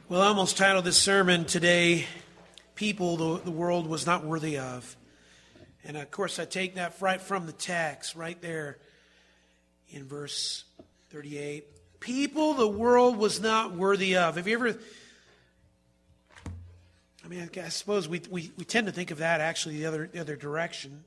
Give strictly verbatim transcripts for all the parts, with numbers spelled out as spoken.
Well, I almost titled this sermon today, People the, the World Was Not Worthy Of. And of course, I take that right from the text, right there in verse thirty-eight. People the world was not worthy of. Have you ever... I mean, I suppose we, we, we tend to think of that actually the other, the other direction.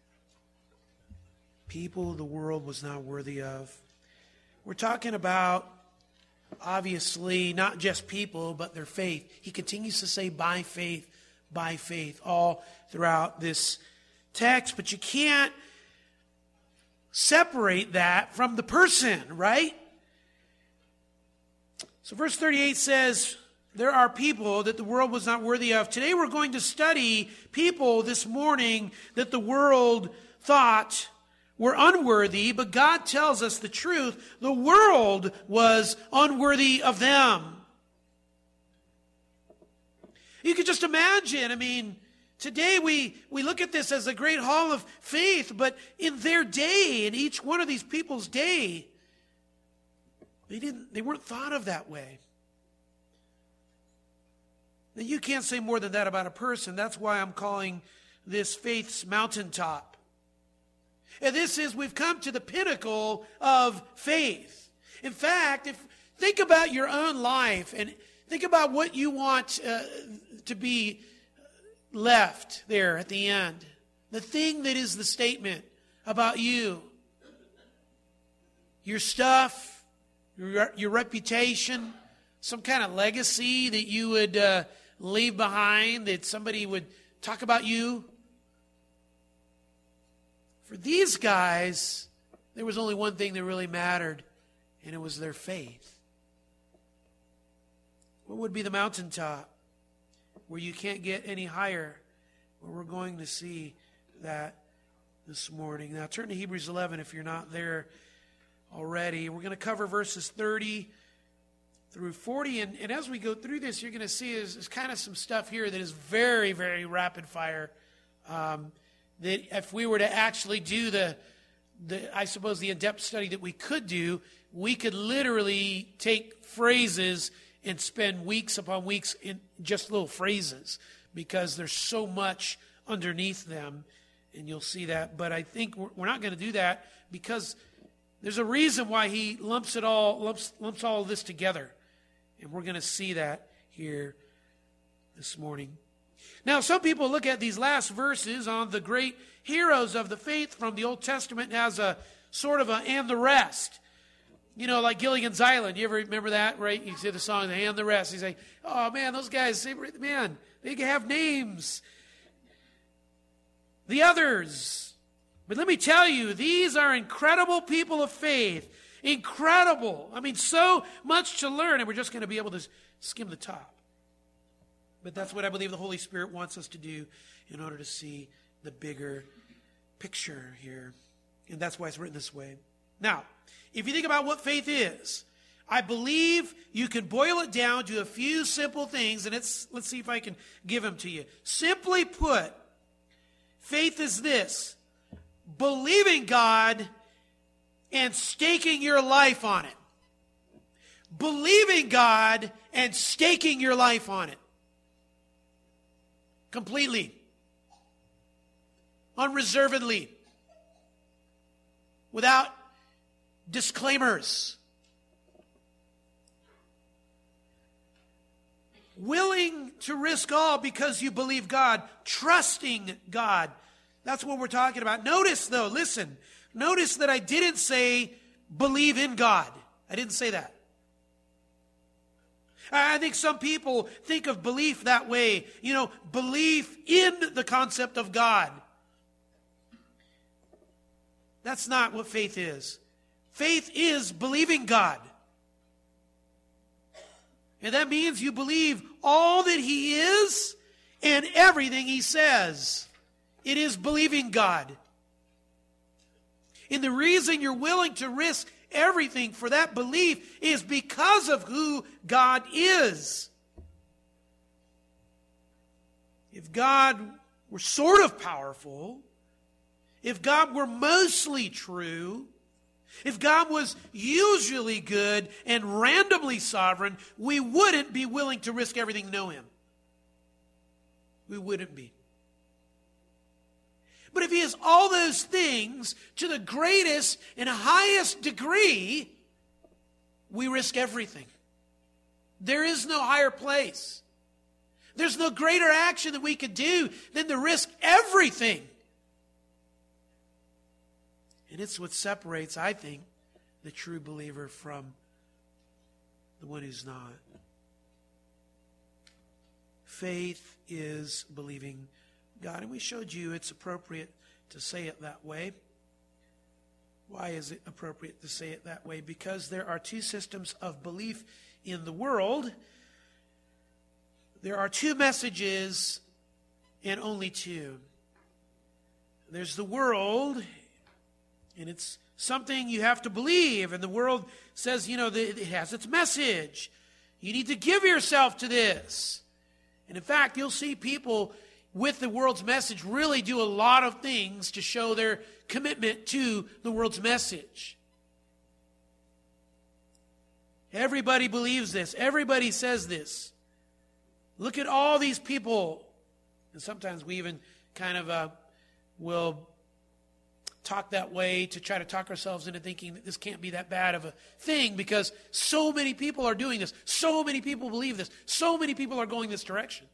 People the world was not worthy of. We're talking about, obviously, not just people, but their faith. He continues to say, by faith, by faith, all throughout this text. But you can't separate that from the person, right? So verse thirty-eight says, there are people that the world was not worthy of. Today we're going to study people this morning that the world thought were unworthy, but God tells us the truth. The world was unworthy of them. You could just imagine, I mean, today we, we look at this as a great hall of faith, but in their day, in each one of these people's day, they didn't, they weren't thought of that way. Now, you can't say more than that about a person. That's why I'm calling this faith's mountaintop. And this is, we've come to the pinnacle of faith. In fact, if think about your own life and think about what you want uh, to be left there at the end. The thing that is the statement about you. Your stuff, your, your reputation, some kind of legacy that you would uh, leave behind, that somebody would talk about you. For these guys, there was only one thing that really mattered, and it was their faith. What would be the mountaintop where you can't get any higher? Well, we're going to see that this morning. Now turn to Hebrews eleven if you're not there already. We're going to cover verses thirty through forty, and, and as we go through this, you're going to see there's, there's kind of some stuff here that is very, very rapid fire. Um, that if we were to actually do the, the, I suppose the in-depth study that we could do, we could literally take phrases and spend weeks upon weeks in just little phrases because there's so much underneath them, and you'll see that. But I think we're, we're not going to do that because there's a reason why he lumps it all, lumps, lumps all of this together. And we're going to see that here this morning. Now, some people look at these last verses on the great heroes of the faith from the Old Testament as a sort of a and the rest. You know, like Gilligan's Island. You ever remember that, right? You see the song, the and the rest. You say, oh, man, those guys, they, man, they have names. The others. But let me tell you, these are incredible people of faith. Incredible. I mean, so much to learn, and we're just going to be able to skim the top. But that's what I believe the Holy Spirit wants us to do in order to see the bigger picture here. And that's why it's written this way. Now, if you think about what faith is, I believe you can boil it down to a few simple things, and it's, let's see if I can give them to you. Simply put, faith is this: believing God and staking your life on it. Believing God and staking your life on it. Completely. Unreservedly. Without disclaimers. Willing to risk all because you believe God. Trusting God. That's what we're talking about. Notice though, listen. Notice that I didn't say believe in God. I didn't say that. I think some people think of belief that way. You know, belief in the concept of God. That's not what faith is. Faith is believing God. And that means you believe all that He is and everything He says. It is believing God. And the reason you're willing to risk everything for that belief is because of who God is. If God were sort of powerful, if God were mostly true, If God was usually good and randomly sovereign, we wouldn't be willing to risk everything to know him. We wouldn't be. But if he is all those things to the greatest and highest degree, we risk everything. There is no higher place. There's no greater action that we could do than to risk everything. And it's what separates, I think, the true believer from the one who's not. Faith is believing God. And we showed you it's appropriate to say it that way. Why is it appropriate to say it that way? Because there are two systems of belief in the world. There are two messages and only two. There's the world, and it's something you have to believe. And the world says, you know, it has its message. You need to give yourself to this. And in fact, you'll see people with the world's message really do a lot of things to show their commitment to the world's message. Everybody believes this. Everybody says this. Look at all these people. And sometimes we even kind of uh, will talk that way to try to talk ourselves into thinking that this can't be that bad of a thing because so many people are doing this. So many people believe this. So many people are going this direction.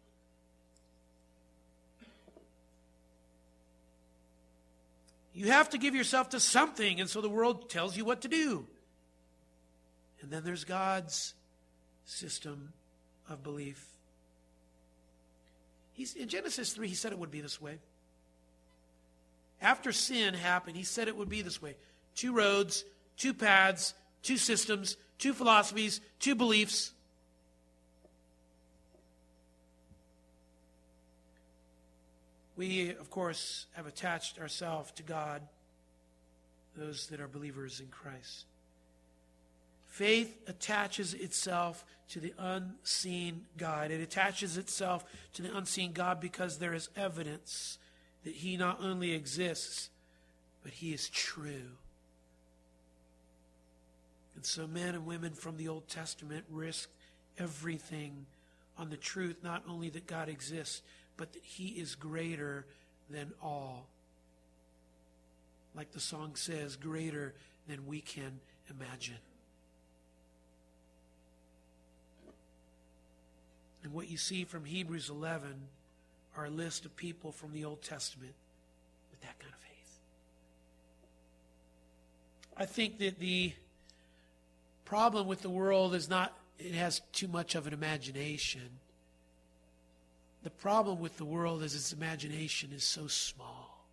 You have to give yourself to something, and so the world tells you what to do. And then there's God's system of belief. He's, in Genesis three, he said it would be this way. After sin happened, he said it would be this way. Two roads, two paths, two systems, two philosophies, two beliefs. We, of course, have attached ourselves to God, those that are believers in Christ. Faith attaches itself to the unseen God. It attaches itself to the unseen God because there is evidence that he not only exists, but he is true. And so men and women from the Old Testament risked everything on the truth, not only that God exists, but that he is greater than all. Like the song says, greater than we can imagine. And what you see from Hebrews eleven are a list of people from the Old Testament with that kind of faith. I think that the problem with the world is not it has too much of an imagination. The problem with the world is its imagination is so small.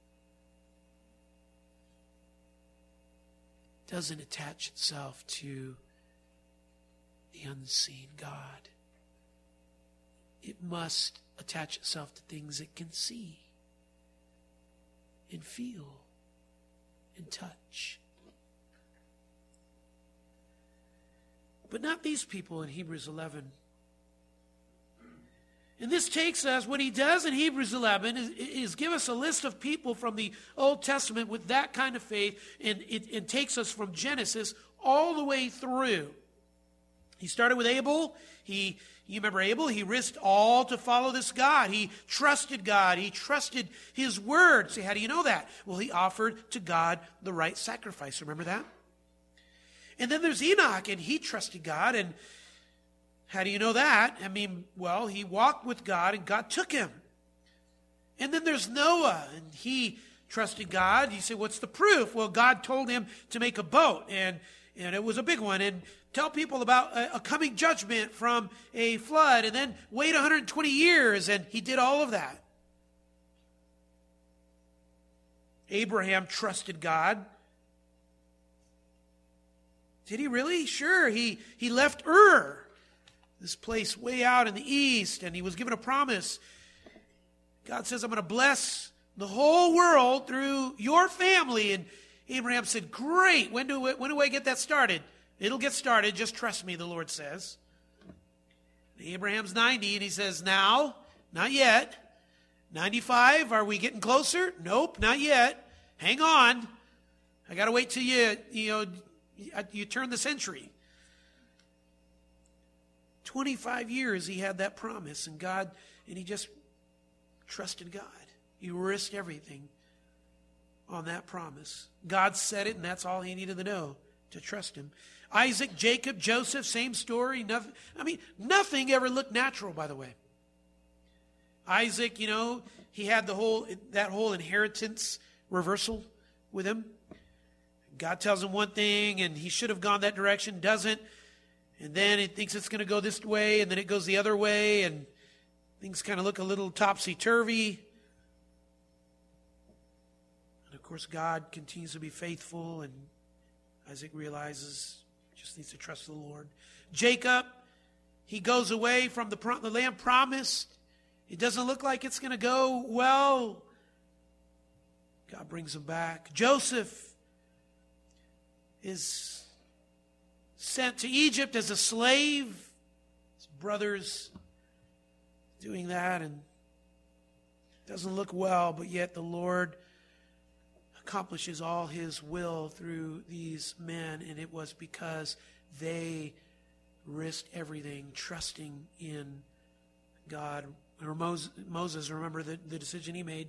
It doesn't attach itself to the unseen God. It must attach itself to things it can see and feel and touch. But not these people in Hebrews eleven. And this takes us, what he does in Hebrews eleven is, is give us a list of people from the Old Testament with that kind of faith, and it, it takes us from Genesis all the way through. He started with Abel. He, you remember Abel? He risked all to follow this God. He trusted God. He trusted his word. Say, how do you know that? Well, he offered to God the right sacrifice. Remember that? And then there's Enoch, and he trusted God. And how do you know that? I mean, well, he walked with God, and God took him. And then there's Noah, and he trusted God. You say, what's the proof? Well, God told him to make a boat, and, and it was a big one, and tell people about a, a coming judgment from a flood, and then wait one hundred twenty years, and he did all of that. Abraham trusted God. Did he really? Sure. He, he left Ur, this place way out in the east, and he was given a promise. God says, I'm going to bless the whole world through your family. And Abraham said, great. When do, when do I get that started? It'll get started. Just trust me, the Lord says. And Abraham's ninety, and he says, now, not yet. ninety-five, are we getting closer? Nope, not yet. Hang on. I got to wait till you, you know, you turn the century. twenty-five years he had that promise, and God, and he just trusted God. He risked everything on that promise. God said it, and that's all he needed to know, to trust him. Isaac, Jacob, Joseph, same story. Nothing, I mean, nothing ever looked natural, by the way. Isaac, you know, he had the whole that whole inheritance reversal with him. God tells him one thing, and he should have gone that direction, doesn't. And then he thinks it's going to go this way, and then it goes the other way, and things kind of look a little topsy-turvy. And, of course, God continues to be faithful, and Isaac realizes he just needs to trust the Lord. Jacob, he goes away from the, the land promised. It doesn't look like it's going to go well. God brings him back. Joseph is sent to Egypt as a slave. His brothers doing that, and it doesn't look well, but yet the Lord accomplishes all his will through these men, and it was because they risked everything, trusting in God. Or Moses, Moses remember the, the decision he made?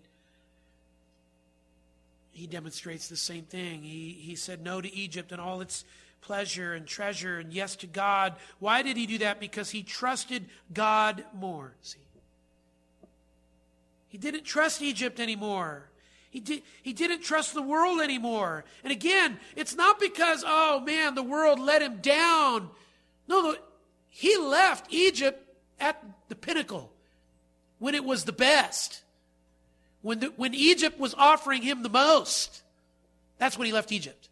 He demonstrates the same thing. He, he said no to Egypt and all its pleasure and treasure, and yes to God. Why did he do that? Because he trusted God more. See, he didn't trust Egypt anymore. He did, he didn't trust the world anymore. And again, it's not because, oh man, the world let him down. No, no, he left Egypt at the pinnacle when it was the best. When, the, when Egypt was offering him the most. That's when he left Egypt.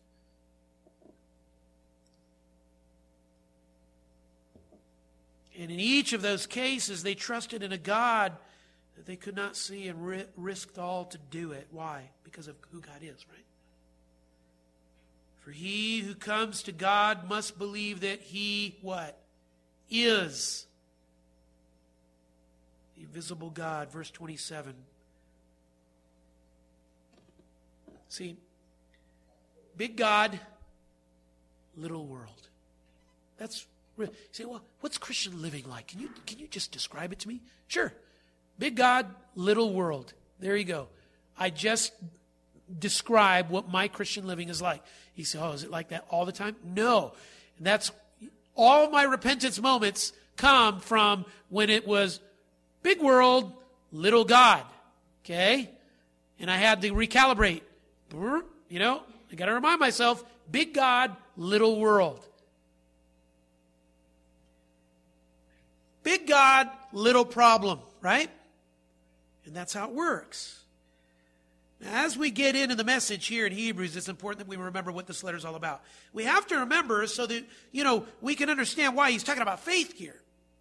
And in each of those cases, they trusted in a God that they could not see and ri- risked all to do it. Why? Because of who God is, right? For he who comes to God must believe that he, what? Is the invisible God. Verse twenty-seven. See, big God, little world. That's, you say, well, what's Christian living like? Can you, can you just describe it to me? Sure. Big God, little world. There you go. I just describe what my Christian living is like. You say, oh, is it like that all the time? No. And that's, all my repentance moments come from when it was big world, little God. Okay? And I had to recalibrate. You know, I got to remind myself, big God, little world. Big God, little problem, right? And that's how it works. Now, as we get into the message here in Hebrews, it's important that we remember what this letter is all about. We have to remember so that, you know, we can understand why he's talking about faith here.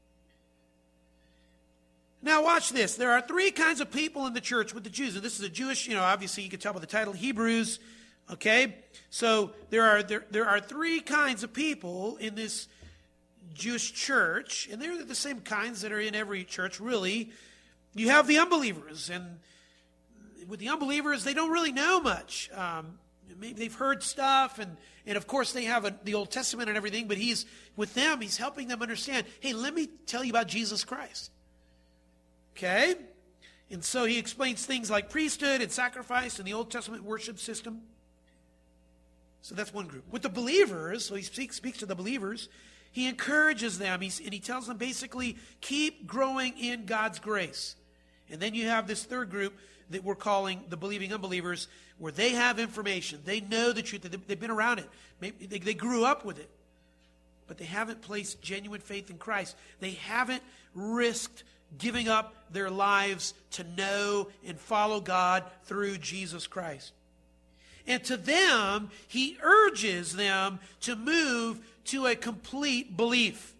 Now watch this. There are three kinds of people in the church with the Jews. And this is a Jewish, you know, obviously you can tell by the title, Hebrews. Okay? So there are there, there are three kinds of people in this Jewish church. And they're the same kinds that are in every church, really. You have the unbelievers. And with the unbelievers, they don't really know much. Um, maybe they've heard stuff. And, and of course, they have a, the Old Testament and everything. But he's with them. He's helping them understand, hey, let me tell you about Jesus Christ. Okay? And so he explains things like priesthood and sacrifice and the Old Testament worship system. So that's one group. With the believers, so he speaks, speaks to the believers, he encourages them, he's, and he tells them basically, keep growing in God's grace. And then you have this third group that we're calling the believing unbelievers, where they have information. They know the truth. They've been around it. Maybe they, they grew up with it. But they haven't placed genuine faith in Christ. They haven't risked giving up their lives to know and follow God through Jesus Christ. And to them, he urges them to move to a complete belief.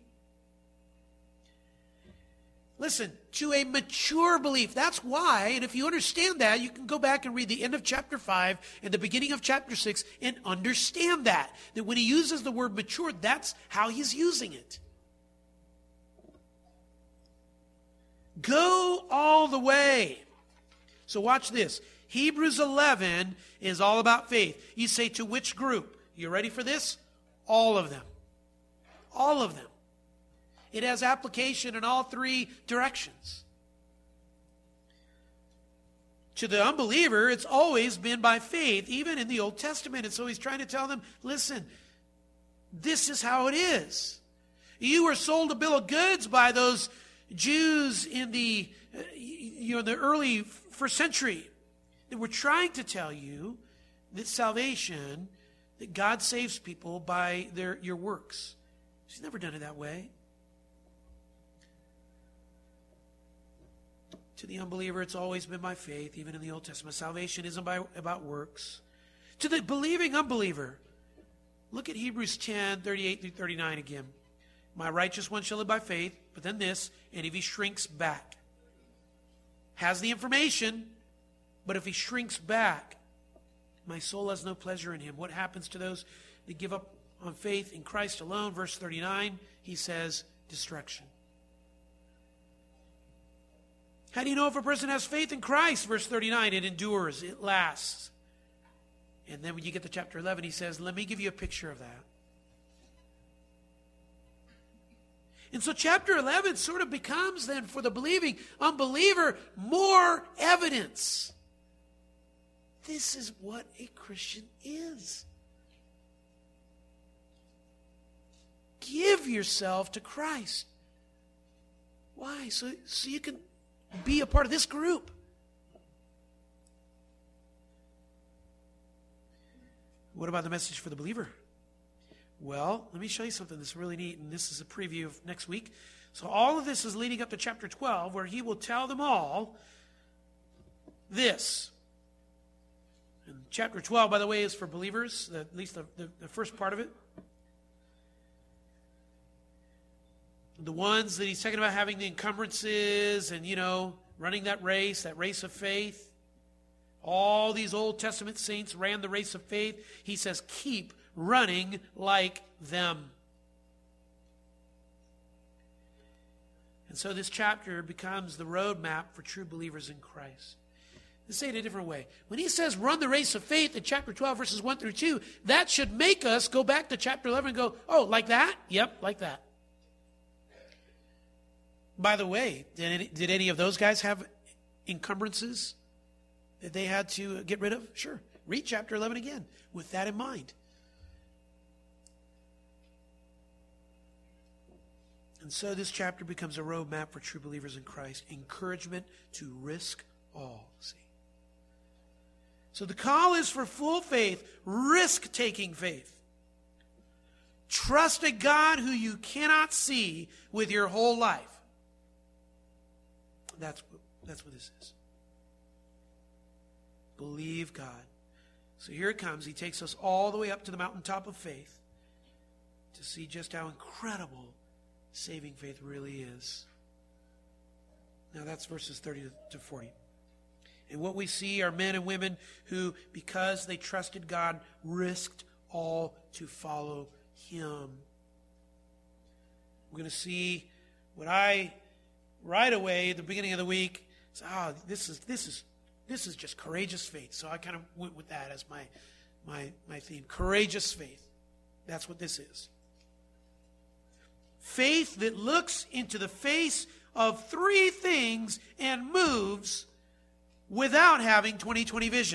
Listen, to a mature belief. That's why, and if you understand that, you can go back and read the end of chapter five and the beginning of chapter six and understand that. That when he uses the word mature, that's how he's using it. Go all the way. So watch this. Hebrews eleven is all about faith. You say, to which group? You ready for this? All of them. All of them. It has application in all three directions. To the unbeliever, it's always been by faith, even in the Old Testament. And so he's trying to tell them, listen, this is how it is. You were sold a bill of goods by those Jews in the, you know, the early first century. They were trying to tell you that salvation, that God saves people by their your works. He's never done it that way. To the unbeliever, it's always been by faith, even in the Old Testament. Salvation isn't by, about works. To the believing unbeliever, look at Hebrews ten, thirty-eight through thirty-nine again. My righteous one shall live by faith, but then this, and if he shrinks back, has the information, but if he shrinks back, my soul has no pleasure in him. What happens to those that give up on faith in Christ alone? Verse thirty-nine, he says, destruction. How do you know if a person has faith in Christ? Verse thirty-nine, it endures, it lasts. And then when you get to chapter eleven, he says, let me give you a picture of that. And so chapter eleven sort of becomes then for the believing unbeliever more evidence. This is what a Christian is. Give yourself to Christ. Why? So, so you can be a part of this group. What about the message for the believer? Well, let me show you something that's really neat, and this is a preview of next week. So all of this is leading up to chapter twelve, where he will tell them all this. And chapter twelve, by the way, is for believers, at least the, the, the first part of it. The ones that he's talking about having the encumbrances and, you know, running that race, that race of faith. All these Old Testament saints ran the race of faith. He says, keep running like them. And so this chapter becomes the roadmap for true believers in Christ. Let's say it a different way. When he says run the race of faith in chapter twelve, verses one through two, that should make us go back to chapter eleven and go, oh, like that? Yep, like that. By the way, did any, did any of those guys have encumbrances that they had to get rid of? Sure. Read chapter eleven again with that in mind. And so this chapter becomes a roadmap for true believers in Christ. Encouragement to risk all. See? So the call is for full faith, risk-taking faith. Trust a God who you cannot see with your whole life. That's what, that's what this is. Believe God. So here it comes. He takes us all the way up to the mountaintop of faith to see just how incredible saving faith really is. Now that's verses thirty to forty. And what we see are men and women who, because they trusted God, risked all to follow Him. We're going to see what I, right away at the beginning of the week, said, oh, this is this is this is just courageous faith. So I kind of went with that as my my my theme. Courageous faith. That's what this is. Faith that looks into the face of three things and moves without having twenty twenty vision.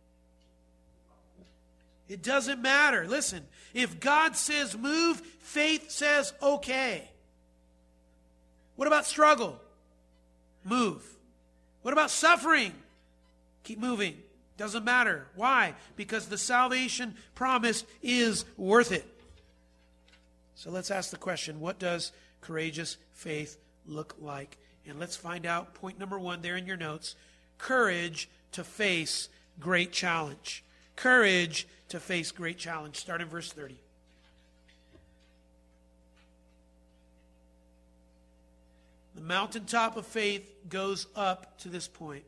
It doesn't matter. Listen, if God says move, faith says okay. What about struggle? Move. What about suffering? Keep moving. Doesn't matter. Why? Because the salvation promised is worth it. So let's ask the question, what does courageous faith look like? And let's find out point number one there in your notes. Courage to face great challenge. Courage to face great challenge. Start in verse thirty. The mountaintop of faith goes up to this point.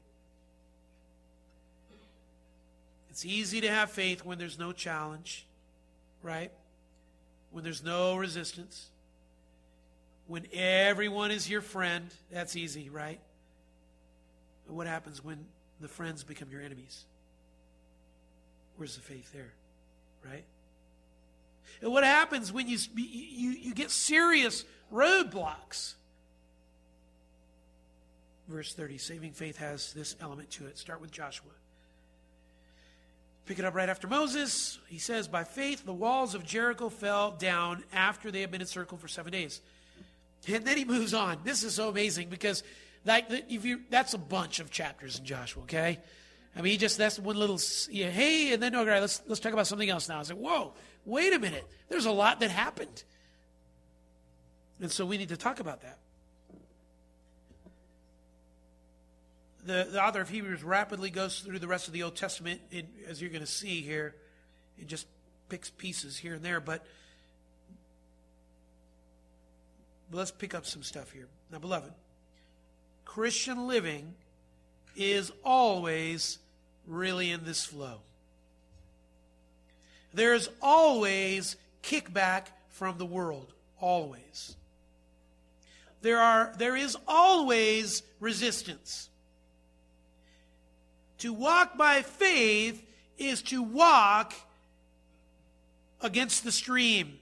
It's easy to have faith when there's no challenge, right? When there's no resistance. When everyone is your friend, that's easy, right? But what happens when the friends become your enemies. Where's the faith there? Right? And what happens when you, you, you get serious roadblocks? Verse thirty, saving faith has this element to it. Start with Joshua. Pick it up right after Moses. He says, by faith the walls of Jericho fell down after they had been encircled for seven days. And then he moves on. This is so amazing because like if you that's a bunch of chapters in Joshua, okay? I mean, he just, that's one little, yeah, hey, and then, all right, let's, let's talk about something else now. I said, whoa, wait a minute. There's a lot that happened. And so we need to talk about that. The, the author of Hebrews rapidly goes through the rest of the Old Testament, in, as you're going to see here. It just picks pieces here and there, but, but let's pick up some stuff here. Now, beloved, Christian living is always really in this flow. There's always kickback from the world. Always. There are, there is always resistance. To walk by faith is to walk against the stream.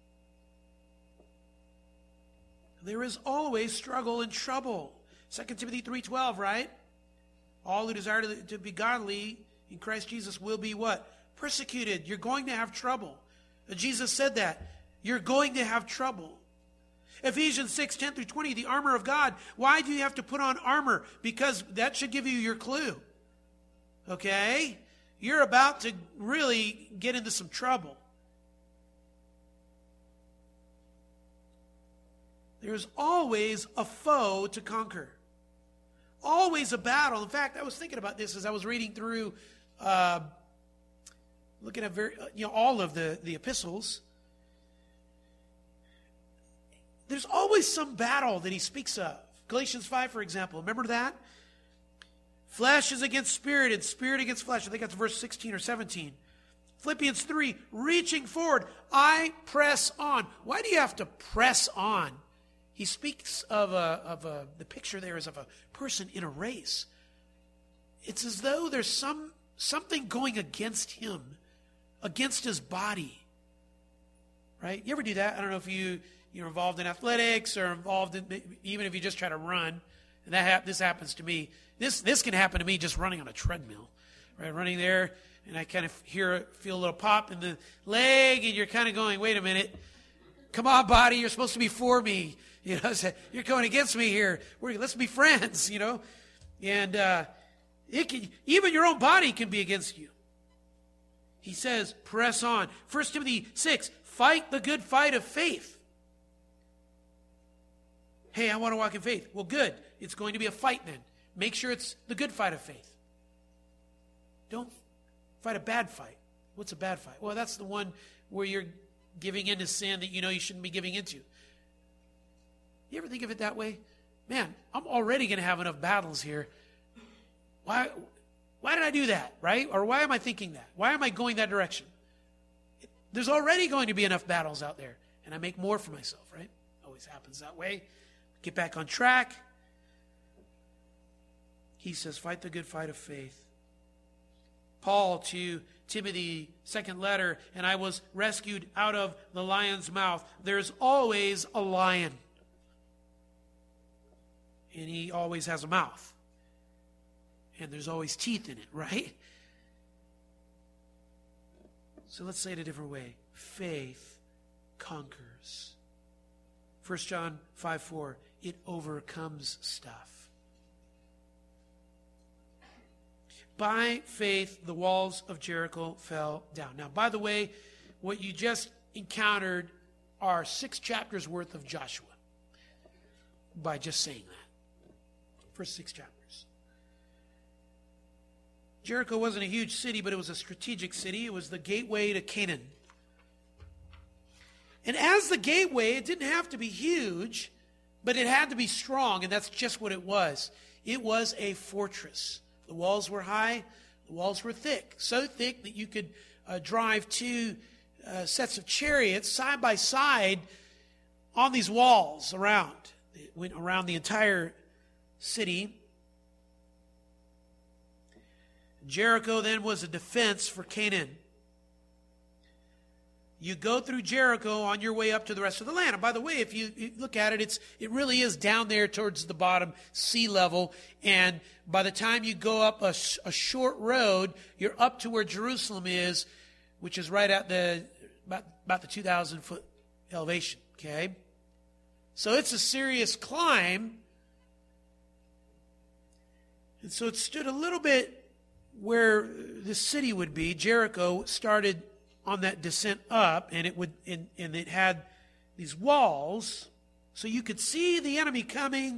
There is always struggle and trouble. Second Timothy three twelve, right? All who desire to, to be godly in Christ Jesus will be what? Persecuted. You're going to have trouble. Jesus said that. You're going to have trouble. Ephesians six ten through twenty, the armor of God. Why do you have to put on armor? Because that should give you your clue. Okay? You're about to really get into some trouble. There's always a foe to conquer. Always a battle. In fact, I was thinking about this as I was reading through, uh, looking at very, you know, all of the, the epistles. There's always some battle that he speaks of. Galatians five, for example. Remember that? Flesh is against spirit and spirit against flesh. I think that's verse sixteen or seventeen. Philippians three, reaching forward, I press on. Why do you have to press on? He speaks of a, of a, the picture there is of a person in a race. It's as though there's some something going against him, against his body. Right? You ever do that? I don't know if you, you're involved in athletics or involved in, even if you just try to run. And that ha- this happens to me. This this can happen to me just running on a treadmill. Right? Running there, and I kind of hear, feel a little pop in the leg, and you're kind of going, wait a minute. Come on, body, you're supposed to be for me. You know, you're going against me here. We're, let's be friends, you know. And uh, it can, even your own body can be against you. He says, press on. First Timothy six, fight the good fight of faith. Hey, I want to walk in faith. Well, good. It's going to be a fight then. Make sure it's the good fight of faith. Don't fight a bad fight. What's a bad fight? Well, that's the one where you're giving into sin that you know you shouldn't be giving into. You ever think of it that way? Man, I'm already going to have enough battles here. Why, why did I do that, right? Or why am I thinking that? Why am I going that direction? There's already going to be enough battles out there, and I make more for myself, right? Always happens that way. Get back on track. He says, fight the good fight of faith. Paul to Timothy, second letter, and I was rescued out of the lion's mouth. There's always a lion. And he always has a mouth. And there's always teeth in it, right? So let's say it a different way. Faith conquers. First John five four, it overcomes stuff. By faith, the walls of Jericho fell down. Now, by the way, what you just encountered are six chapters worth of Joshua. By just saying that. First six chapters. Jericho wasn't a huge city, but it was a strategic city. It was the gateway to Canaan. And as the gateway, it didn't have to be huge, but it had to be strong, and that's just what it was. It was a fortress. The walls were high, the walls were thick, so thick that you could uh, drive two uh, sets of chariots side by side on these walls around. It went around the entire city. Jericho then was a defense for Canaan. You go through Jericho on your way up to the rest of the land. And by the way, if you, you look at it, it's it really is down there towards the bottom, sea level. And by the time you go up a, a short road, you're up to where Jerusalem is, which is right at the about, about the two thousand foot elevation. Okay, so it's a serious climb. And so it stood a little bit where the city would be. Jericho started on that descent up, and it would and, and it had these walls, so you could see the enemy coming.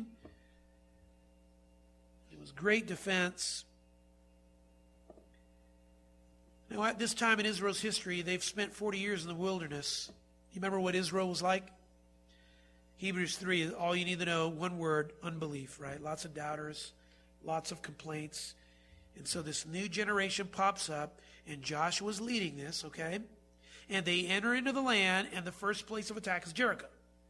It was great defense. Now, at this time in Israel's history, they've spent forty years in the wilderness. You remember what Israel was like? Hebrews three, all you need to know, one word, unbelief, right? Lots of doubters, lots of complaints. And so this new generation pops up, and Joshua's leading this, okay? And they enter into the land, and the first place of attack is Jericho.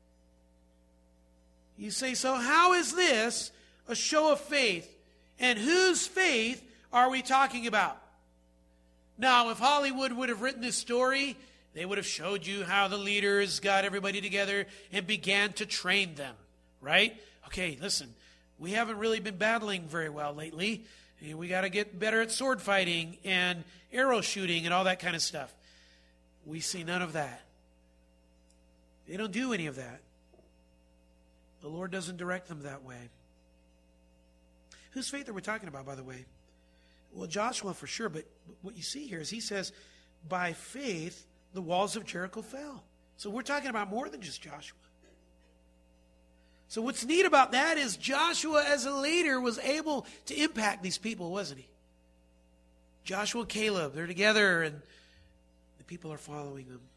You say, so how is this a show of faith? And whose faith are we talking about? Now, if Hollywood would have written this story, they would have showed you how the leaders got everybody together and began to train them, right? Okay, listen, we haven't really been battling very well lately. We got to get better at sword fighting and arrow shooting and all that kind of stuff. We see none of that. They don't do any of that. The Lord doesn't direct them that way. Whose faith are we talking about, by the way? Well, Joshua for sure, but what you see here is he says, by faith, the walls of Jericho fell. So we're talking about more than just Joshua. So what's neat about that is Joshua as a leader was able to impact these people, wasn't he? Joshua and Caleb, they're together and the people are following them.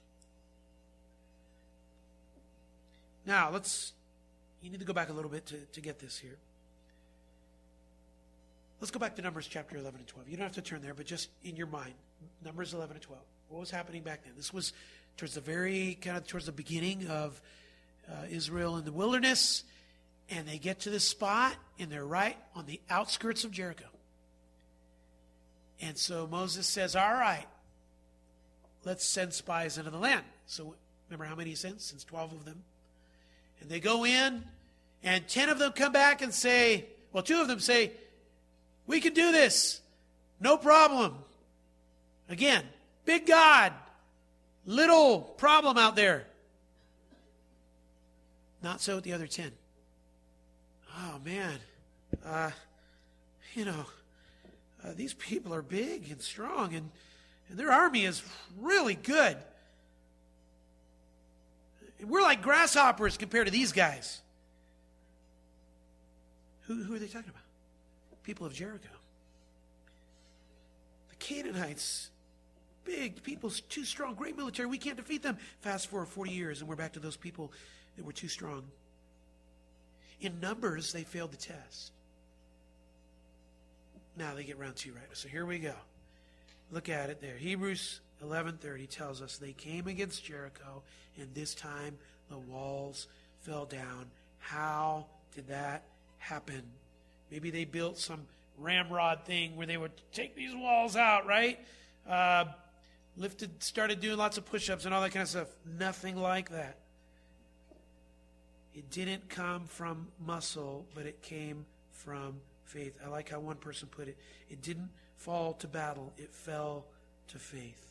Now, let's, you need to go back a little bit to, to get this here. Let's go back to Numbers chapter eleven and twelve. You don't have to turn there, but just in your mind, Numbers eleven and twelve. What was happening back then? This was towards the very, kind of towards the beginning of Uh, Israel in the wilderness, and they get to this spot, and they're right on the outskirts of Jericho. And so Moses says, all right, let's send spies into the land. So remember how many he sends? Sends twelve of them. And they go in, and ten of them come back and say, well, two of them say, we can do this. No problem. Again, big God, little problem out there. Not so with the other ten. Oh, man. Uh, you know, uh, these people are big and strong, and, and their army is really good. We're like grasshoppers compared to these guys. Who, who are they talking about? People of Jericho. The Canaanites, big people, too strong, great military. We can't defeat them. Fast forward forty years, and we're back to those people that were too strong. In numbers, they failed the test. Now they get round two, right? So here we go. Look at it there. Hebrews eleven thirty tells us they came against Jericho, and this time the walls fell down. How did that happen? Maybe they built some ramrod thing where they would take these walls out, right? Uh, lifted, started doing lots of push-ups and all that kind of stuff. Nothing like that. It didn't come from muscle, but it came from faith. I like how one person put it. It didn't fall to battle. It fell to faith.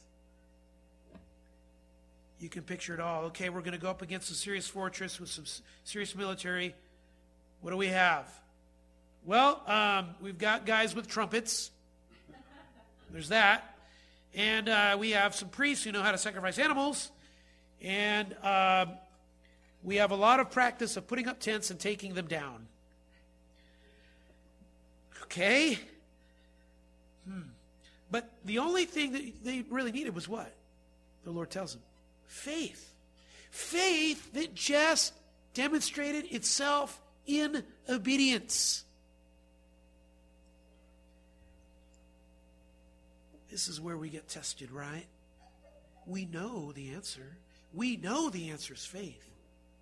You can picture it all. Okay, we're going to go up against a serious fortress with some serious military. What do we have? Well, um, we've got guys with trumpets. There's that. And uh, we have some priests who know how to sacrifice animals. And Uh, we have a lot of practice of putting up tents and taking them down. Okay? Hmm. But the only thing that they really needed was what? The Lord tells them. Faith. Faith that just demonstrated itself in obedience. This is where we get tested, right? We know the answer. We know the answer is faith.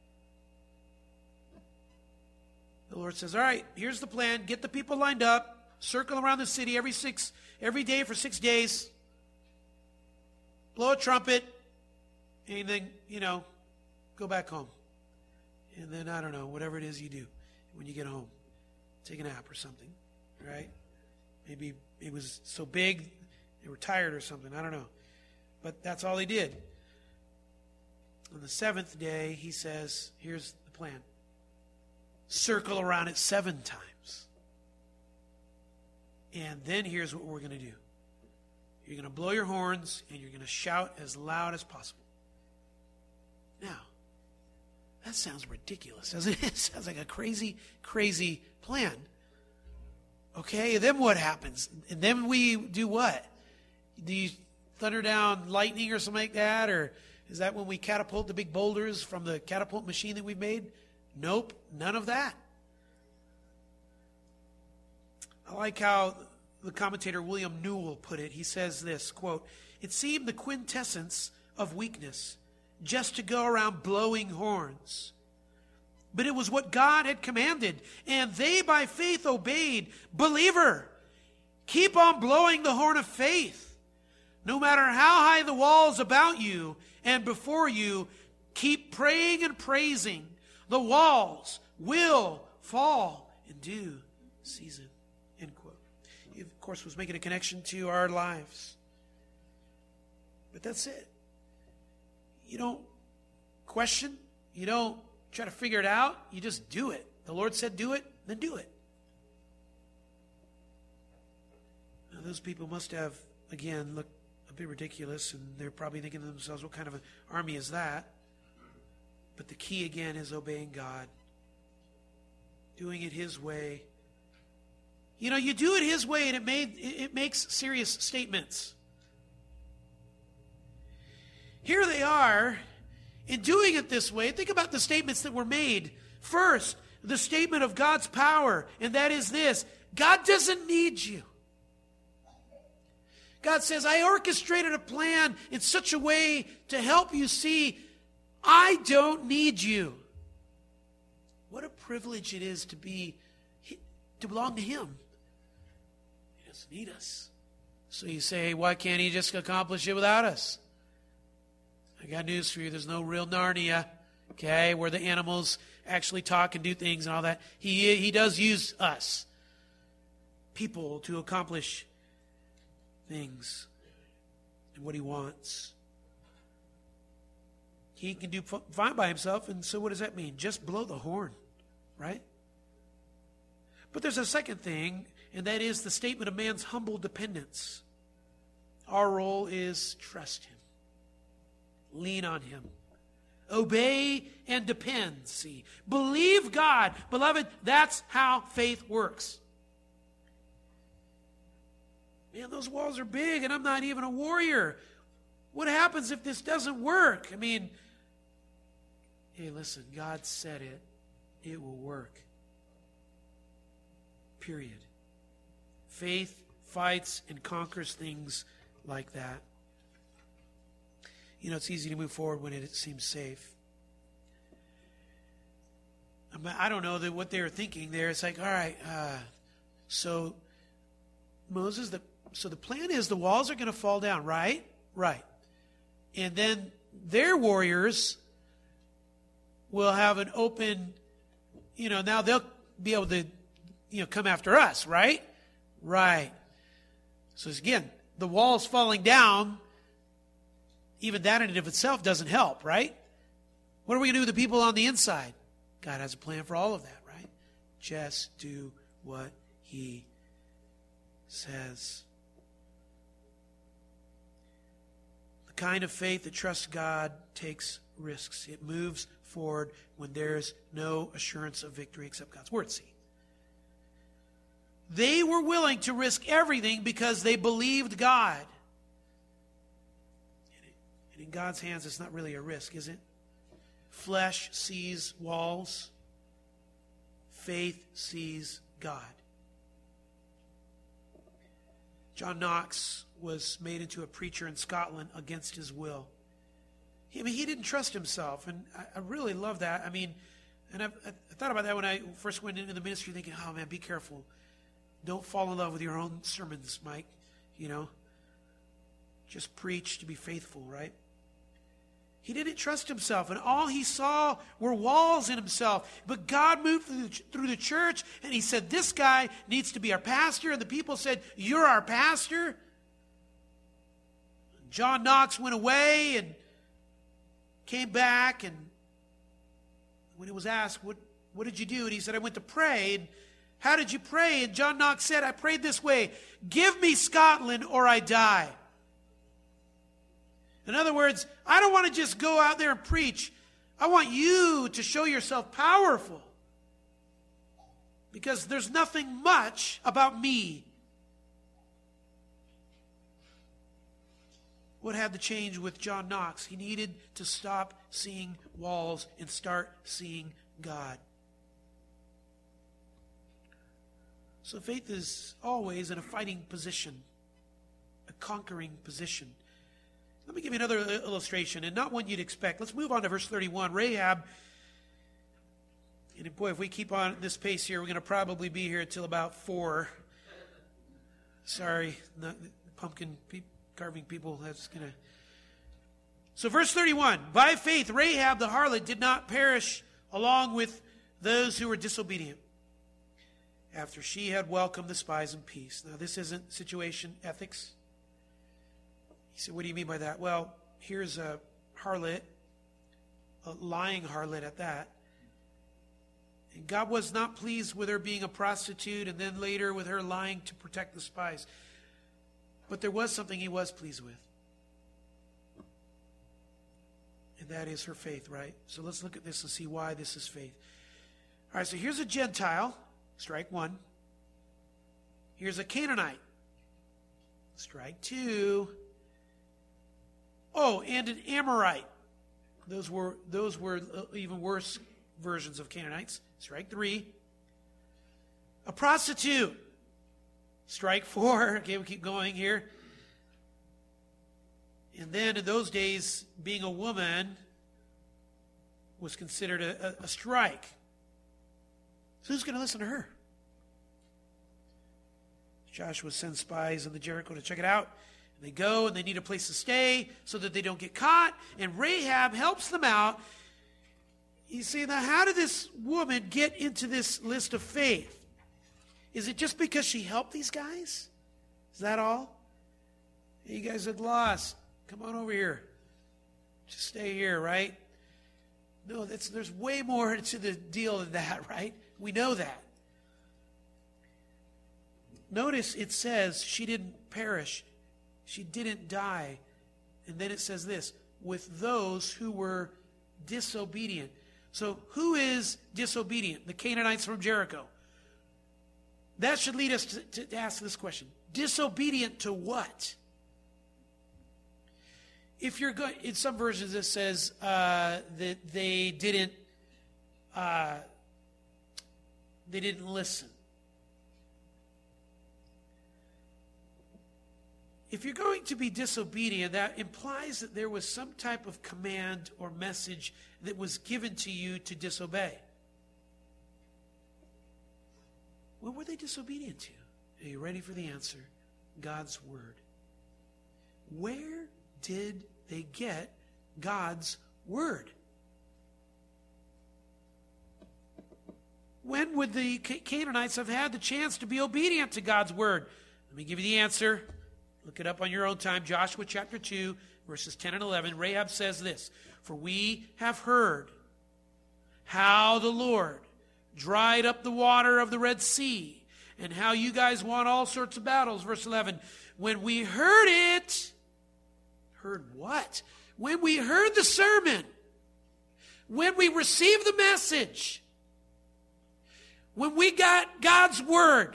The Lord says, all right, here's the plan. Get the people lined up. circle around the city every six, every day for six days, blow a trumpet, and then, you know, go back home. And then, I don't know, whatever it is you do when you get home. Take a nap or something, right? Maybe it was so big they were tired or something. I don't know. But that's all they did. On the seventh day, he says, here's the plan. Circle around it seven times. And then here's what we're going to do. You're going to blow your horns and you're going to shout as loud as possible. Now, that sounds ridiculous, doesn't it? It sounds like a crazy, crazy plan. Okay, then what happens? And then we do what? Do you thunder down lightning or something like that? Or is that when we catapult the big boulders from the catapult machine that we've made? Nope, none of that. I like how the commentator William Newell put it. He says this, quote, "It seemed the quintessence of weakness just to go around blowing horns. But it was what God had commanded, and they by faith obeyed. Believer, keep on blowing the horn of faith. No matter how high the walls about you and before you, keep praying and praising. The walls will fall in due season." End quote. He, of course, was making a connection to our lives. But that's it. You don't question. You don't try to figure it out. You just do it. The Lord said do it, then do it. Now, those people must have, again, looked a bit ridiculous, and they're probably thinking to themselves, what kind of an army is that? But the key, again, is obeying God. Doing it His way. You know, you do it His way, and it made it makes serious statements. Here they are, in doing it this way. Think about the statements that were made. First, the statement of God's power, and that is this: God doesn't need you. God says, I orchestrated a plan in such a way to help you see I don't need you. What a privilege it is to be, to belong to Him. He doesn't need us. So you say, why can't He just accomplish it without us? I got news for you. There's no real Narnia, okay, where the animals actually talk and do things and all that. He, he does use us, people, to accomplish things and what He wants. He can do fine by Himself, and so what does that mean? Just blow the horn, right? But there's a second thing, and that is the statement of man's humble dependence. Our role is trust Him. Lean on Him. Obey and depend, see. Believe God. Beloved, that's how faith works. Man, those walls are big, and I'm not even a warrior. What happens if this doesn't work? I mean, hey, listen, God said it. It will work. Period. Faith fights and conquers things like that. You know, it's easy to move forward when it seems safe. I don't know that what they were thinking there. It's like, all right, uh, so Moses, the so the plan is the walls are going to fall down, right? Right. And then their warriors will have an open, you know, now they'll be able to, you know, come after us, right? Right. So again, the walls falling down, even that in and of itself doesn't help, right? What are we going to do with the people on the inside? God has a plan for all of that, right? Just do what He says. The kind of faith that trusts God takes risks. It moves forward when there's no assurance of victory except God's word. See, they were willing to risk everything because they believed God. And in God's hands, it's not really a risk, is it? Flesh sees walls. Faith sees God. John Knox was made into a preacher in Scotland against his will. I mean, he didn't trust himself, and I, I really love that. I mean, and I've, I thought about that when I first went into the ministry, thinking, oh man, be careful. don't fall in love with your own sermons, Mike. You know, just preach to be faithful, right? He didn't trust himself, and all he saw were walls in himself. But God moved through the, through the church, and he said, this guy needs to be our pastor. And the people said, you're our pastor. John Knox went away and came back, and when he was asked, what, what did you do? And he said, I went to pray. And how did you pray? And John Knox said, I prayed this way, give me Scotland or I die. In other words, I don't want to just go out there and preach. I want you to show yourself powerful. Because there's nothing much about me. What had to change with John Knox? He needed to stop seeing walls and start seeing God. So faith is always in a fighting position, a conquering position. Let me give you another illustration, and not one you'd expect. Let's move on to verse thirty-one. Rahab, and boy, if we keep on this pace here, we're going to probably be here until about four. Sorry, not pumpkin pe- carving people. That's going to... So verse thirty-one, by faith Rahab the harlot did not perish along with those who were disobedient, after she had welcomed the spies in peace. Now this isn't situation ethics. He said, what do you mean by that? Well, here's a harlot, a lying harlot at that. And God was not pleased with her being a prostitute and then later with her lying to protect the spies. But there was something he was pleased with. And that is her faith, right? So let's look at this and see why this is faith. All right, so here's a Gentile, strike one. Here's a Canaanite, strike two. Oh, and an Amorite. Those were those were even worse versions of Canaanites. Strike three. A prostitute. Strike four. Okay, we keep going here. And then in those days, being a woman was considered a, a, a strike. So who's going to listen to her? Joshua sends spies into Jericho to check it out. They go and they need a place to stay so that they don't get caught. And Rahab helps them out. You see, now how did this woman get into this list of faith? Is it just because she helped these guys? Is that all? Hey, you guys look lost. Come on over here. Just stay here, right? No, that's, there's way more to the deal than that, right? We know that. Notice it says she didn't perish. She didn't die. And then it says this, with those who were disobedient. So who is disobedient? The Canaanites from Jericho. That should lead us to, to, to ask this question. Disobedient to what? If you're going, in some versions it says uh, that they didn't, uh, they didn't listen. If you're going to be disobedient, that implies that there was some type of command or message that was given to you to disobey. What were they disobedient to? Are you ready for the answer? God's word. Where did they get God's word? When would the Canaanites have had the chance to be obedient to God's word? Let me give you the answer. Look it up on your own time. Joshua chapter two, verses ten and eleven. Rahab says this, for we have heard how the Lord dried up the water of the Red Sea and how you guys won all sorts of battles. Verse eleven, when we heard it, heard what? When we heard the sermon, when we received the message, when we got God's word,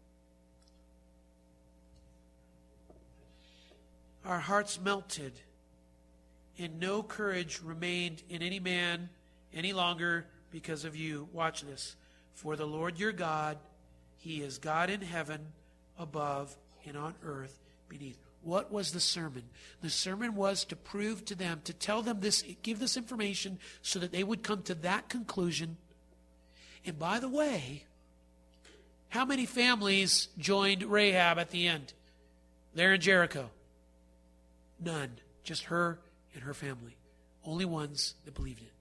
our hearts melted, and no courage remained in any man any longer because of you. Watch this. For the Lord your God, he is God in heaven above and on earth beneath. What was the sermon? The sermon was to prove to them, to tell them this, give this information so that they would come to that conclusion. And by the way, how How many families joined Rahab at the end? There in Jericho. None. Just her and her family. Only ones that believed it.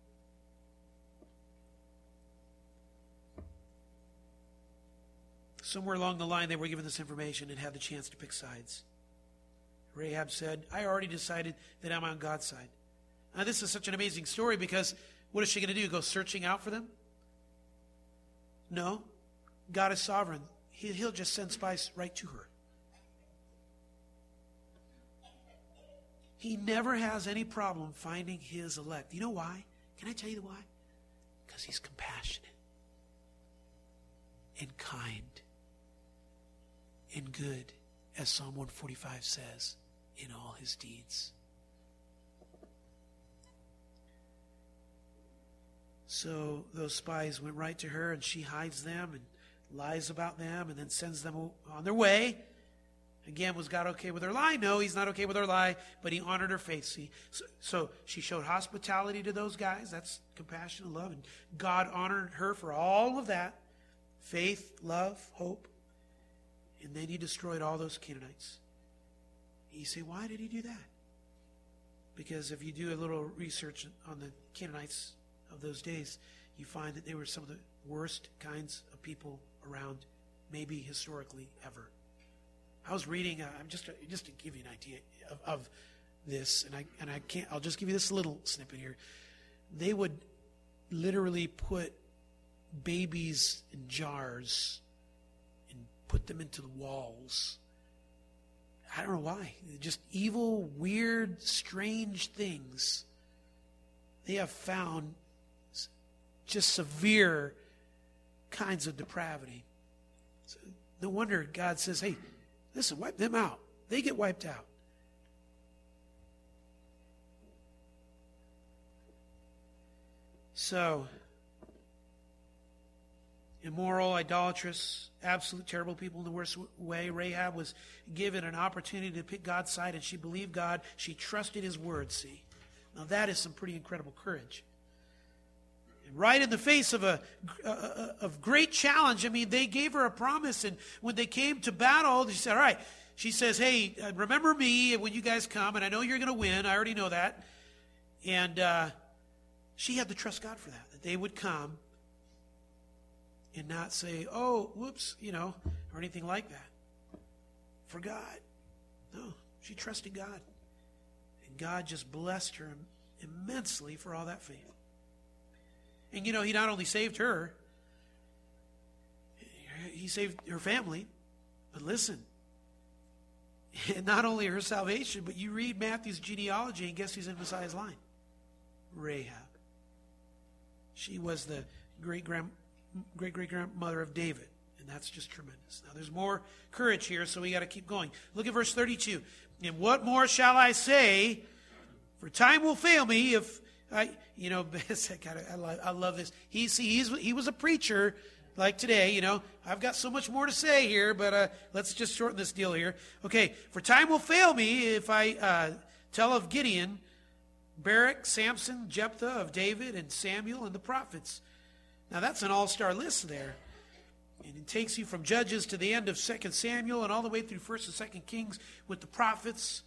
Somewhere along the line, they were given this information and had the chance to pick sides. Rahab said, I already decided that I'm on God's side. Now, this is such an amazing story because what is she going to do? Go searching out for them? No. God is sovereign. He, he'll just send spies right to her. He never has any problem finding his elect. You know why? Can I tell you why? Because he's compassionate and kind and good, as Psalm one forty-five says, in all his deeds. So those spies went right to her, and she hides them and lies about them and then sends them on their way. Again, was God okay with her lie? No, he's not okay with her lie, but he honored her faith. See, so, so she showed hospitality to those guys. That's compassion and love. And God honored her for all of that. Faith, love, hope. And then he destroyed all those Canaanites. You say, why did he do that? Because if you do a little research on the Canaanites of those days, you find that they were some of the worst kinds of people around, maybe historically ever. I was reading, uh, just to, just to give you an idea of, of this, and I and I can't. I'll just give you this little snippet here. They would literally put babies in jars and put them into the walls. I don't know why. Just evil, weird, strange things. They have found just severe kinds of depravity. So no wonder God says, hey, listen, wipe them out. They get wiped out. So, immoral, idolatrous, absolute terrible people in the worst way. Rahab was given an opportunity to pick God's side, and she believed God. She trusted his word, see. Now that is some pretty incredible courage. And right in the face of a uh, of great challenge, I mean, they gave her a promise, and when they came to battle, she said, all right, she says, hey, remember me when you guys come, and I know you're going to win. I already know that. And uh, she had to trust God for that, that they would come and not say, oh, whoops, you know, or anything like that. For God. No, she trusted God. And God just blessed her immensely for all that faith. And, you know, he not only saved her, he saved her family. But listen, and not only her salvation, but you read Matthew's genealogy and guess who's in Messiah's line? Rahab. She was the great-grand, great-great-grandmother of David. And that's just tremendous. Now, there's more courage here, so we got to keep going. Look at verse thirty-two. And what more shall I say? For time will fail me if I, you know, God, I, love, I love this. He, see, he's, he was a preacher like today, you know. I've got so much more to say here, but uh, let's just shorten this deal here. Okay, for time will fail me if I uh, tell of Gideon, Barak, Samson, Jephthah, of David, and Samuel, and the prophets. Now, that's an all-star list there. And it takes you from Judges to the end of Second Samuel and all the way through First and Second Kings with the prophets.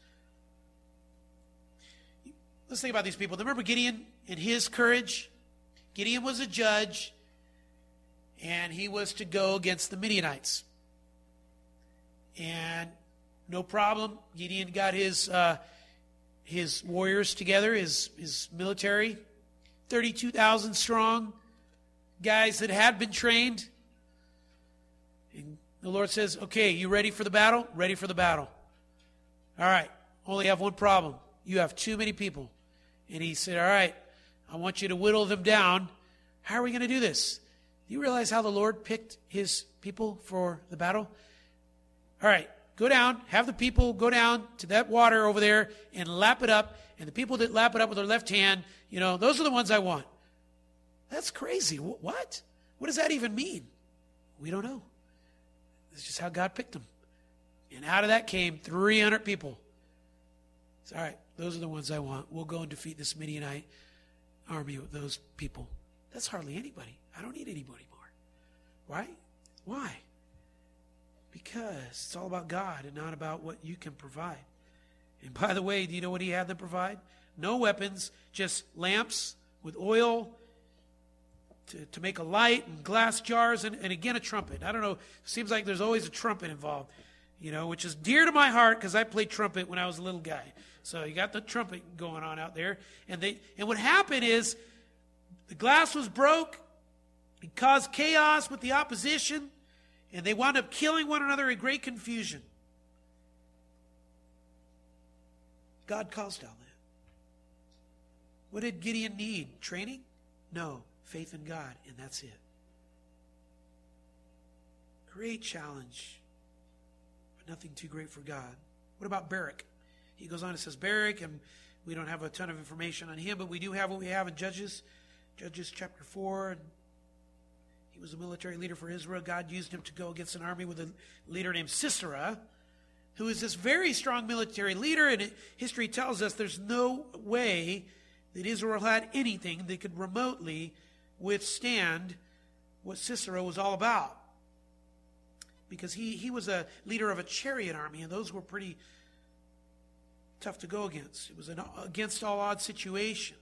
Let's think about these people. Remember Gideon and his courage? Gideon was a judge, and he was to go against the Midianites. And no problem. Gideon got his uh, his warriors together, his, his military, thirty-two thousand strong, guys that had been trained. And the Lord says, okay, you ready for the battle? Ready for the battle. All right, only have one problem. You have too many people. And he said, all right, I want you to whittle them down. How are we going to do this? Do you realize how the Lord picked his people for the battle? All right, go down, have the people go down to that water over there and lap it up. And the people that lap it up with their left hand, you know, those are the ones I want. That's crazy. What? What does that even mean? We don't know. It's just how God picked them. And out of that came three hundred people. It's all right, those are the ones I want. We'll go and defeat this Midianite army with those people. That's hardly anybody. I don't need anybody more. Right? Why? Because it's all about God and not about what you can provide. And by the way, do you know what he had them provide? No weapons, just lamps with oil to, to make a light, and glass jars, and, and again a trumpet. I don't know, it seems like there's always a trumpet involved, you know, which is dear to my heart because I played trumpet when I was a little guy. So you got the trumpet going on out there. And they and what happened is the glass was broke. It caused chaos with the opposition. And they wound up killing one another in great confusion. God caused all that. What did Gideon need? Training? No. Faith in God. And that's it. Great challenge. But nothing too great for God. What about Barak? He goes on and says, Barak, and we don't have a ton of information on him, but we do have what we have in Judges. Judges chapter four. And he was a military leader for Israel. God used him to go against an army with a leader named Sisera, who is this very strong military leader. And it, history tells us there's no way that Israel had anything that could remotely withstand what Sisera was all about. Because he, he was a leader of a chariot army, and those were pretty tough to go against. It was an against all odds situation.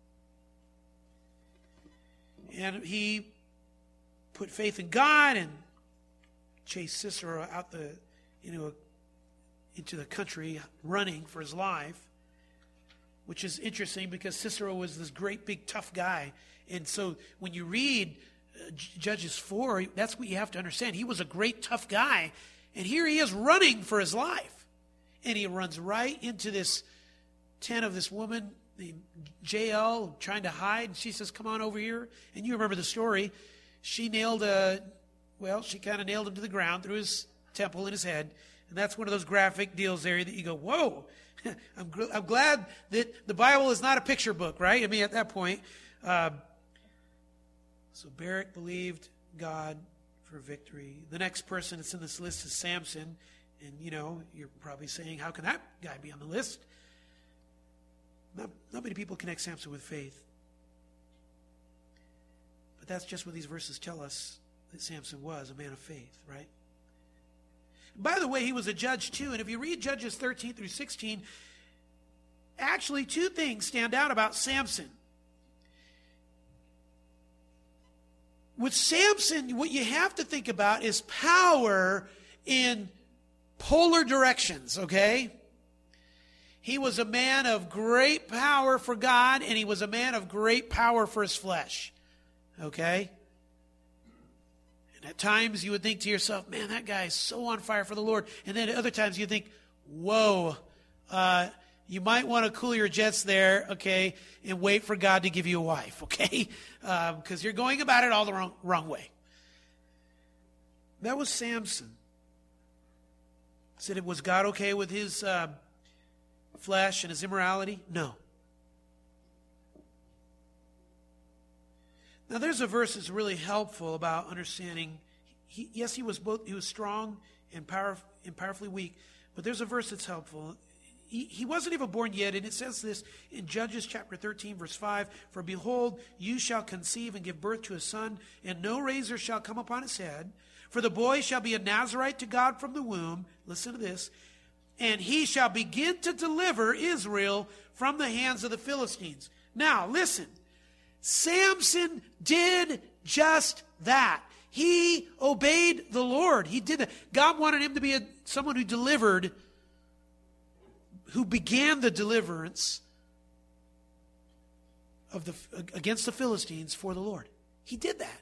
And he put faith in God and chased Sisera out the, you know, into the country running for his life, which is interesting because Sisera was this great big tough guy. And so when you read uh, Judges four, that's what you have to understand. He was a great tough guy, and here he is running for his life. And he runs right into this tent of this woman named Jael trying to hide. And she says, come on over here. And you remember the story. She nailed a, well, she kind of nailed him to the ground through his temple in his head. And that's one of those graphic deals there that you go, whoa. I'm, gl- I'm glad that the Bible is not a picture book, right? I mean, at that point. Uh, so Barak believed God for victory. The next person that's in this list is Samson. And, you know, you're probably saying, how can that guy be on the list? Not, not many people connect Samson with faith. But that's just what these verses tell us that Samson was, a man of faith, right? By the way, he was a judge too. And if you read Judges thirteen through sixteen, actually two things stand out about Samson. With Samson, what you have to think about is power in polar directions, okay? He was a man of great power for God, and he was a man of great power for his flesh, okay? And at times you would think to yourself, man, that guy is so on fire for the Lord. And then at other times you think, whoa, uh, you might want to cool your jets there, okay, and wait for God to give you a wife, okay? Because um, you're going about it all the wrong, wrong way. That was Samson. Said, was God okay with his uh, flesh and his immorality? No. Now, there's a verse that's really helpful about understanding. He, yes, he was both. He was strong and, power, and powerfully weak. But there's a verse that's helpful. He, he wasn't even born yet, and it says this in Judges chapter thirteen, verse five. For behold, you shall conceive and give birth to a son, and no razor shall come upon his head. For the boy shall be a Nazarite to God from the womb. Listen to this. And he shall begin to deliver Israel from the hands of the Philistines. Now, listen. Samson did just that. He obeyed the Lord. He did that. God wanted him to be a, someone who delivered, who began the deliverance of the against the Philistines for the Lord. He did that.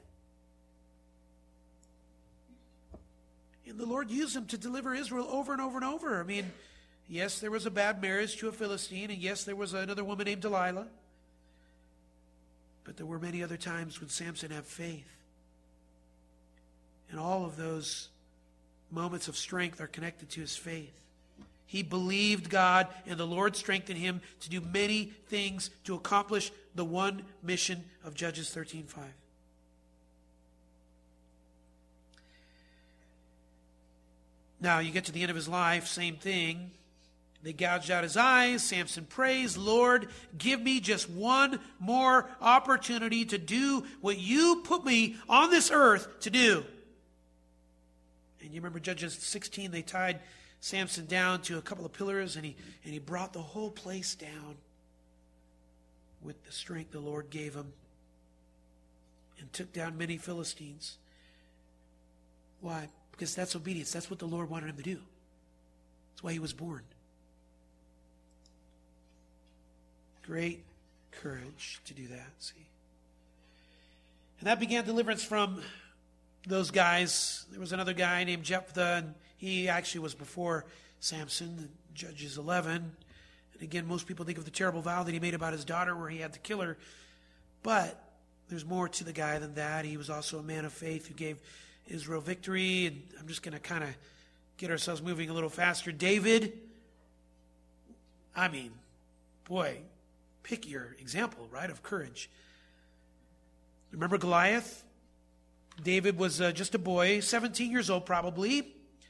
And the Lord used him to deliver Israel over and over and over. I mean, yes, there was a bad marriage to a Philistine, and yes, there was another woman named Delilah. But there were many other times when Samson had faith. And all of those moments of strength are connected to his faith. He believed God, and the Lord strengthened him to do many things to accomplish the one mission of Judges thirteen five. Now, you get to the end of his life, same thing. They gouged out his eyes. Samson prays, Lord, give me just one more opportunity to do what you put me on this earth to do. And you remember Judges sixteen, they tied Samson down to a couple of pillars, and he, and he brought the whole place down with the strength the Lord gave him, and took down many Philistines. Why? Because that's obedience. That's what the Lord wanted him to do. That's why he was born. Great courage to do that, see. And that began deliverance from those guys. There was another guy named Jephthah, and he actually was before Samson, in Judges eleven. And again, most people think of the terrible vow that he made about his daughter where he had to kill her. But there's more to the guy than that. He was also a man of faith who gave Israel victory. And I'm just going to kind of get ourselves moving a little faster. David, I mean, boy, pick your example, right, of courage. Remember Goliath? David was uh, just a boy, seventeen years old probably.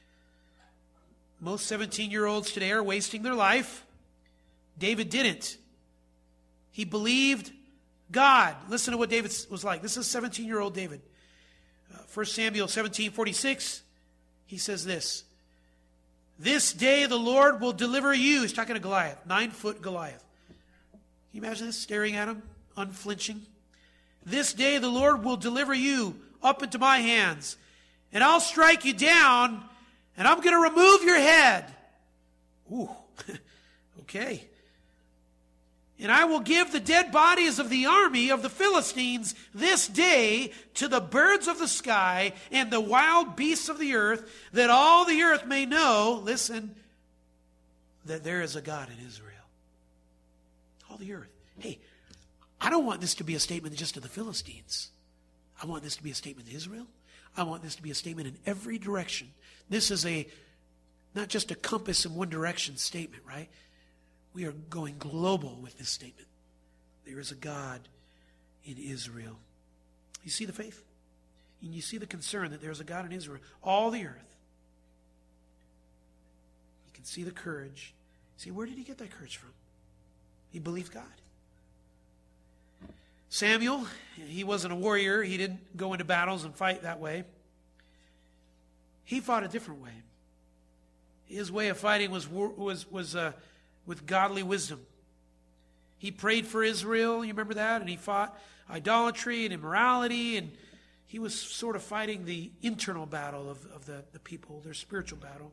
Most seventeen-year-olds today are wasting their life. David didn't. He believed God. Listen to what David was like. This is seventeen-year-old David. Uh, First Samuel seventeen forty-six, he says this. This day the Lord will deliver you. He's talking to Goliath, nine-foot Goliath. Can you imagine this, staring at him, unflinching? This day the Lord will deliver you up into my hands, and I'll strike you down, and I'm going to remove your head. Ooh, okay. And I will give the dead bodies of the army of the Philistines this day to the birds of the sky and the wild beasts of the earth, that all the earth may know, listen, that there is a God in Israel. All the earth. Hey, I don't want this to be a statement just to the Philistines. I want this to be a statement to Israel. I want this to be a statement in every direction. This is a, not just a compass in one direction statement, right? We are going global with this statement. There is a God in Israel. You see the faith? And you see the concern that there is a God in Israel. All the earth. You can see the courage. See, where did he get that courage from? He believed God. Samuel, he wasn't a warrior. He didn't go into battles and fight that way. He fought a different way. His way of fighting was was was uh, with godly wisdom. He prayed for Israel, you remember that? And he fought idolatry and immorality, and he was sort of fighting the internal battle of, of the, the people, their spiritual battle.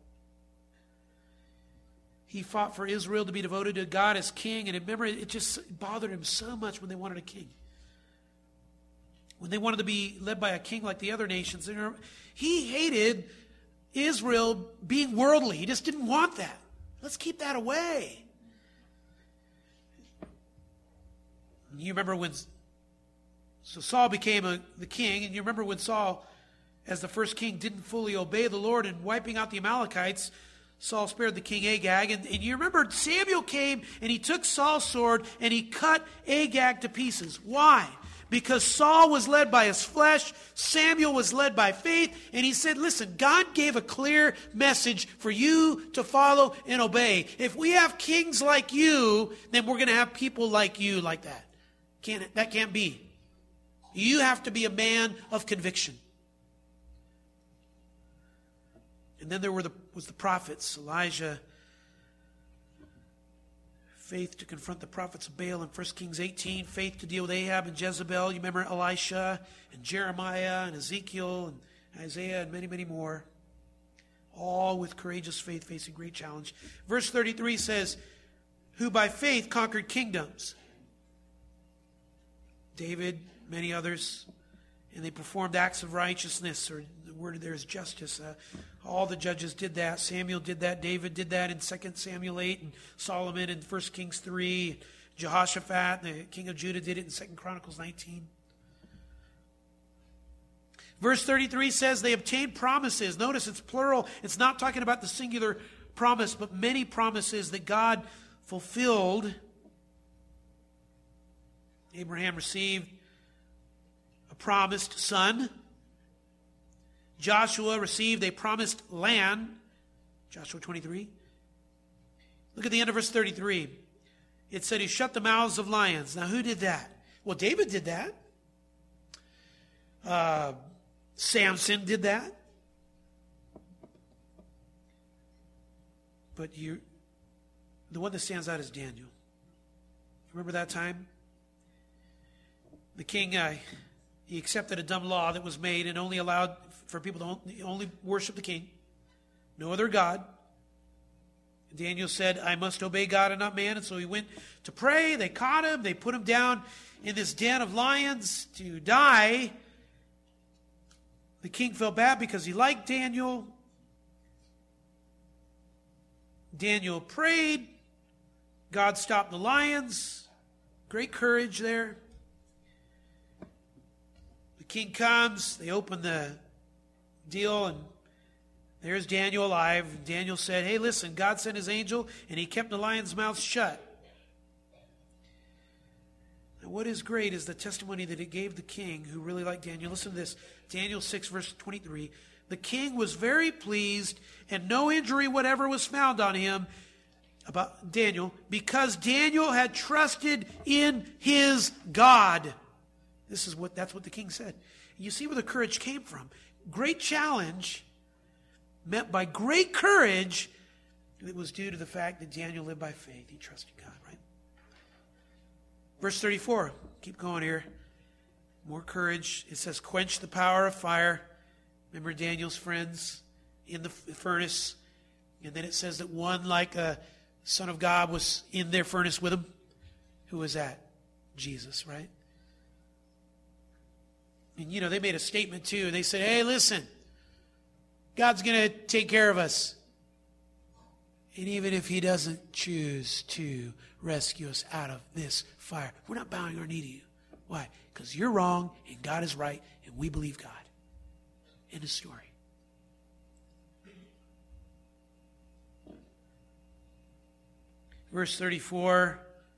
He fought for Israel to be devoted to God as king, and remember, it just bothered him so much when they wanted a king. When they wanted to be led by a king like the other nations. He hated Israel being worldly. He just didn't want that. Let's keep that away. You remember when, so Saul became a, the king, and you remember when Saul, as the first king, didn't fully obey the Lord in wiping out the Amalekites. Saul spared the king Agag, and, and you remember Samuel came and he took Saul's sword and he cut Agag to pieces. Why? Because Saul was led by his flesh, Samuel was led by faith, and he said, listen, God gave a clear message for you to follow and obey. If we have kings like you, then we're going to have people like you like that. Can't, that can't be. You have to be a man of conviction. And then there were the, was the prophets, Elijah, faith to confront the prophets of Baal in First Kings eighteen, faith to deal with Ahab and Jezebel. You remember Elisha and Jeremiah and Ezekiel and Isaiah and many, many more. All with courageous faith facing great challenge. Verse thirty-three says, who by faith conquered kingdoms. David, many others, and they performed acts of righteousness, or the word there is justice. Uh, all the judges did that. Samuel did that. David did that in Second Samuel eight, and Solomon in First Kings three. Jehoshaphat, the king of Judah, did it in Second Chronicles nineteen. Verse thirty-three says they obtained promises. Notice it's plural. It's not talking about the singular promise, but many promises that God fulfilled. Abraham received a promised son. Joshua received a promised land. Joshua twenty-three. Look at the end of verse thirty-three. It said he shut the mouths of lions. Now who did that? Well, David did that. Uh, Samson did that. but you, the one that stands out is Daniel. Remember that time? The king, uh, he accepted a dumb law that was made and only allowed for people to only, only worship the king, no other God. Daniel said, I must obey God and not man. And so he went to pray. They caught him. They put him down in this den of lions to die. The king felt bad because he liked Daniel. Daniel prayed. God stopped the lions. Great courage there. The king comes. They open the deal, and there's Daniel alive. Daniel said, hey, listen, God sent his angel, and he kept the lion's mouth shut. And what is great is the testimony that it gave the king, who really liked Daniel. Listen to this. Daniel six, verse twenty-three. The king was very pleased, and no injury whatever was found on him, about Daniel, because Daniel had trusted in his God. This is what, that's what the king said. You see where the courage came from. Great challenge met by great courage. It was due to the fact that Daniel lived by faith. He trusted God, right? Verse thirty-four. Keep going here. More courage. It says, quench the power of fire. Remember Daniel's friends in the furnace. And then it says that one like a Son of God was in their furnace with him. Who was that? Jesus, right? And you know, they made a statement too. They said, hey, listen, God's going to take care of us. And even if he doesn't choose to rescue us out of this fire, we're not bowing our knee to you. Why? Because you're wrong and God is right and we believe God. End of story. Verse thirty-four,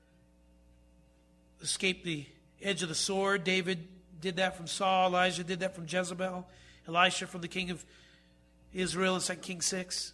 escape the edge of the sword. David did that from Saul. Elijah did that from Jezebel. Elisha from the king of Israel in Second Kings six.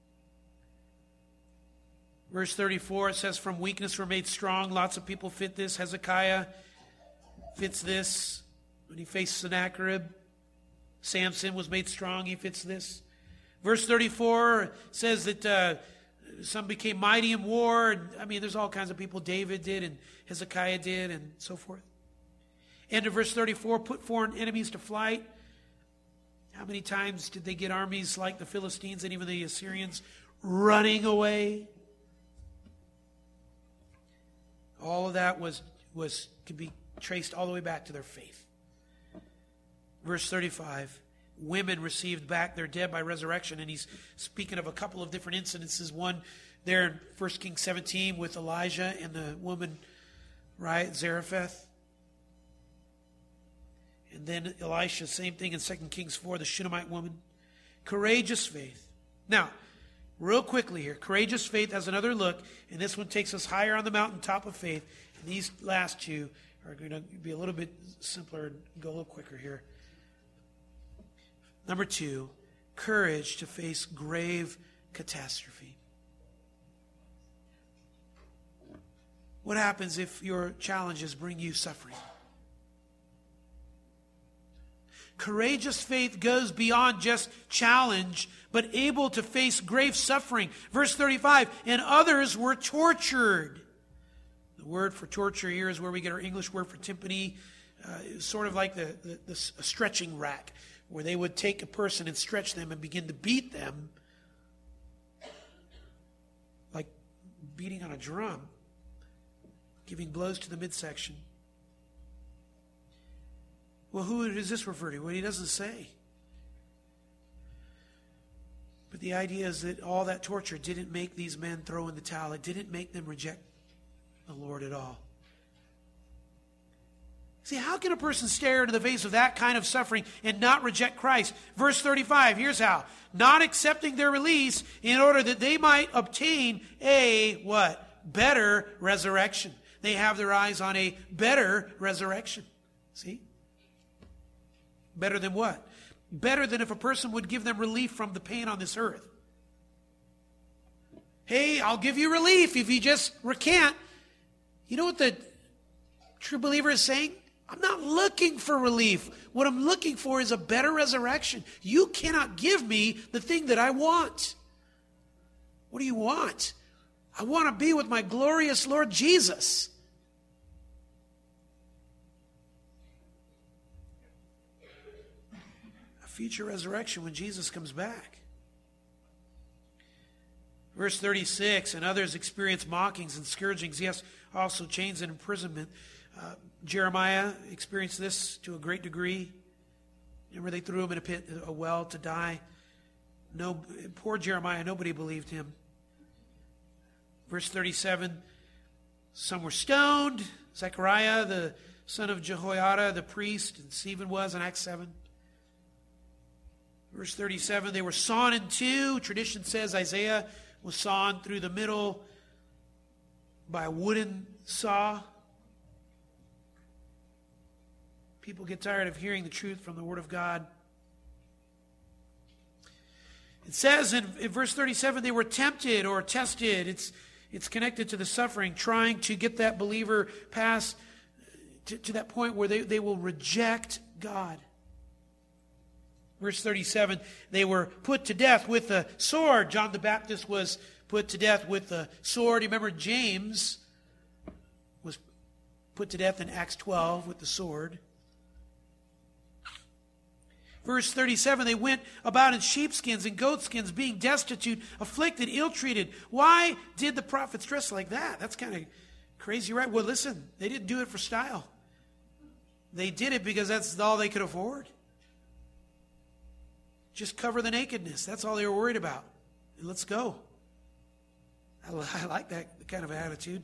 Verse thirty-four, it says, from weakness we're made strong. Lots of people fit this. Hezekiah fits this. When he faced Sennacherib, Samson was made strong. He fits this. Verse thirty-four says that uh, some became mighty in war. And, I mean, there's all kinds of people. David did and Hezekiah did and so forth. End of verse thirty-four, put foreign enemies to flight. How many times did they get armies like the Philistines and even the Assyrians running away? All of that was, was could be traced all the way back to their faith. Verse thirty-five, women received back their dead by resurrection. And he's speaking of a couple of different incidences. One there in First Kings seventeen with Elijah and the woman, right, Zarephath. And then Elisha, same thing in Second Kings four, the Shunammite woman. Courageous faith. Now, real quickly here, courageous faith has another look, and this one takes us higher on the mountaintop of faith. And these last two are going to be a little bit simpler and go a little quicker here. Number two, courage to face grave catastrophe. What happens if your challenges bring you suffering? Courageous faith goes beyond just challenge, but able to face grave suffering. Verse thirty-five, and others were tortured. The word for torture here is where we get our English word for tympany. Uh, it's sort of like the, the, the a stretching rack, where they would take a person and stretch them and begin to beat them like beating on a drum, giving blows to the midsection. Well, who does this refer to? Well, he doesn't say. But the idea is that all that torture didn't make these men throw in the towel. It didn't make them reject the Lord at all. See, how can a person stare into the face of that kind of suffering and not reject Christ? Verse thirty-five, here's how. Not accepting their release in order that they might obtain a, what? Better resurrection. They have their eyes on a better resurrection. See? Better than what? Better than if a person would give them relief from the pain on this earth. Hey, I'll give you relief if you just recant. You know what the true believer is saying? I'm not looking for relief. What I'm looking for is a better resurrection. You cannot give me the thing that I want. What do you want? I want to be with my glorious Lord Jesus. A future resurrection when Jesus comes back. Verse thirty-six, and others experience mockings and scourgings, yes, also chains and imprisonment. Uh, Jeremiah experienced this to a great degree. Remember, they threw him in a pit, a well to die. No, poor Jeremiah, nobody believed him. Verse thirty-seven, some were stoned. Zechariah, the son of Jehoiada, the priest, and Stephen was in Acts seven. Verse thirty-seven, they were sawn in two. Tradition says Isaiah was sawn through the middle by a wooden saw. People get tired of hearing the truth from the Word of God. It says in, in verse thirty-seven, they were tempted or tested. It's, it's connected to the suffering, trying to get that believer past to, to that point where they, they will reject God. Verse thirty-seven, they were put to death with the sword. John the Baptist was put to death with the sword. You remember James was put to death in Acts twelve with the sword. Verse thirty-seven, they went about in sheepskins and goatskins, being destitute, afflicted, ill-treated. Why did the prophets dress like that? That's kind of crazy, right? Well, listen, they didn't do it for style. They did it because that's all they could afford. Just cover the nakedness. That's all they were worried about. And let's go. I, I like that kind of attitude.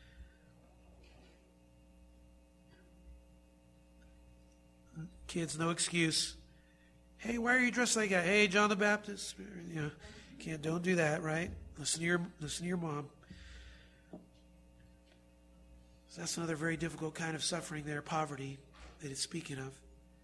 Kids, no excuse. Hey, why are you dressed like that? Hey, John the Baptist. You know, can't, don't do that, right? Listen to your, listen to your mom. So that's another very difficult kind of suffering there, poverty, that it's speaking of.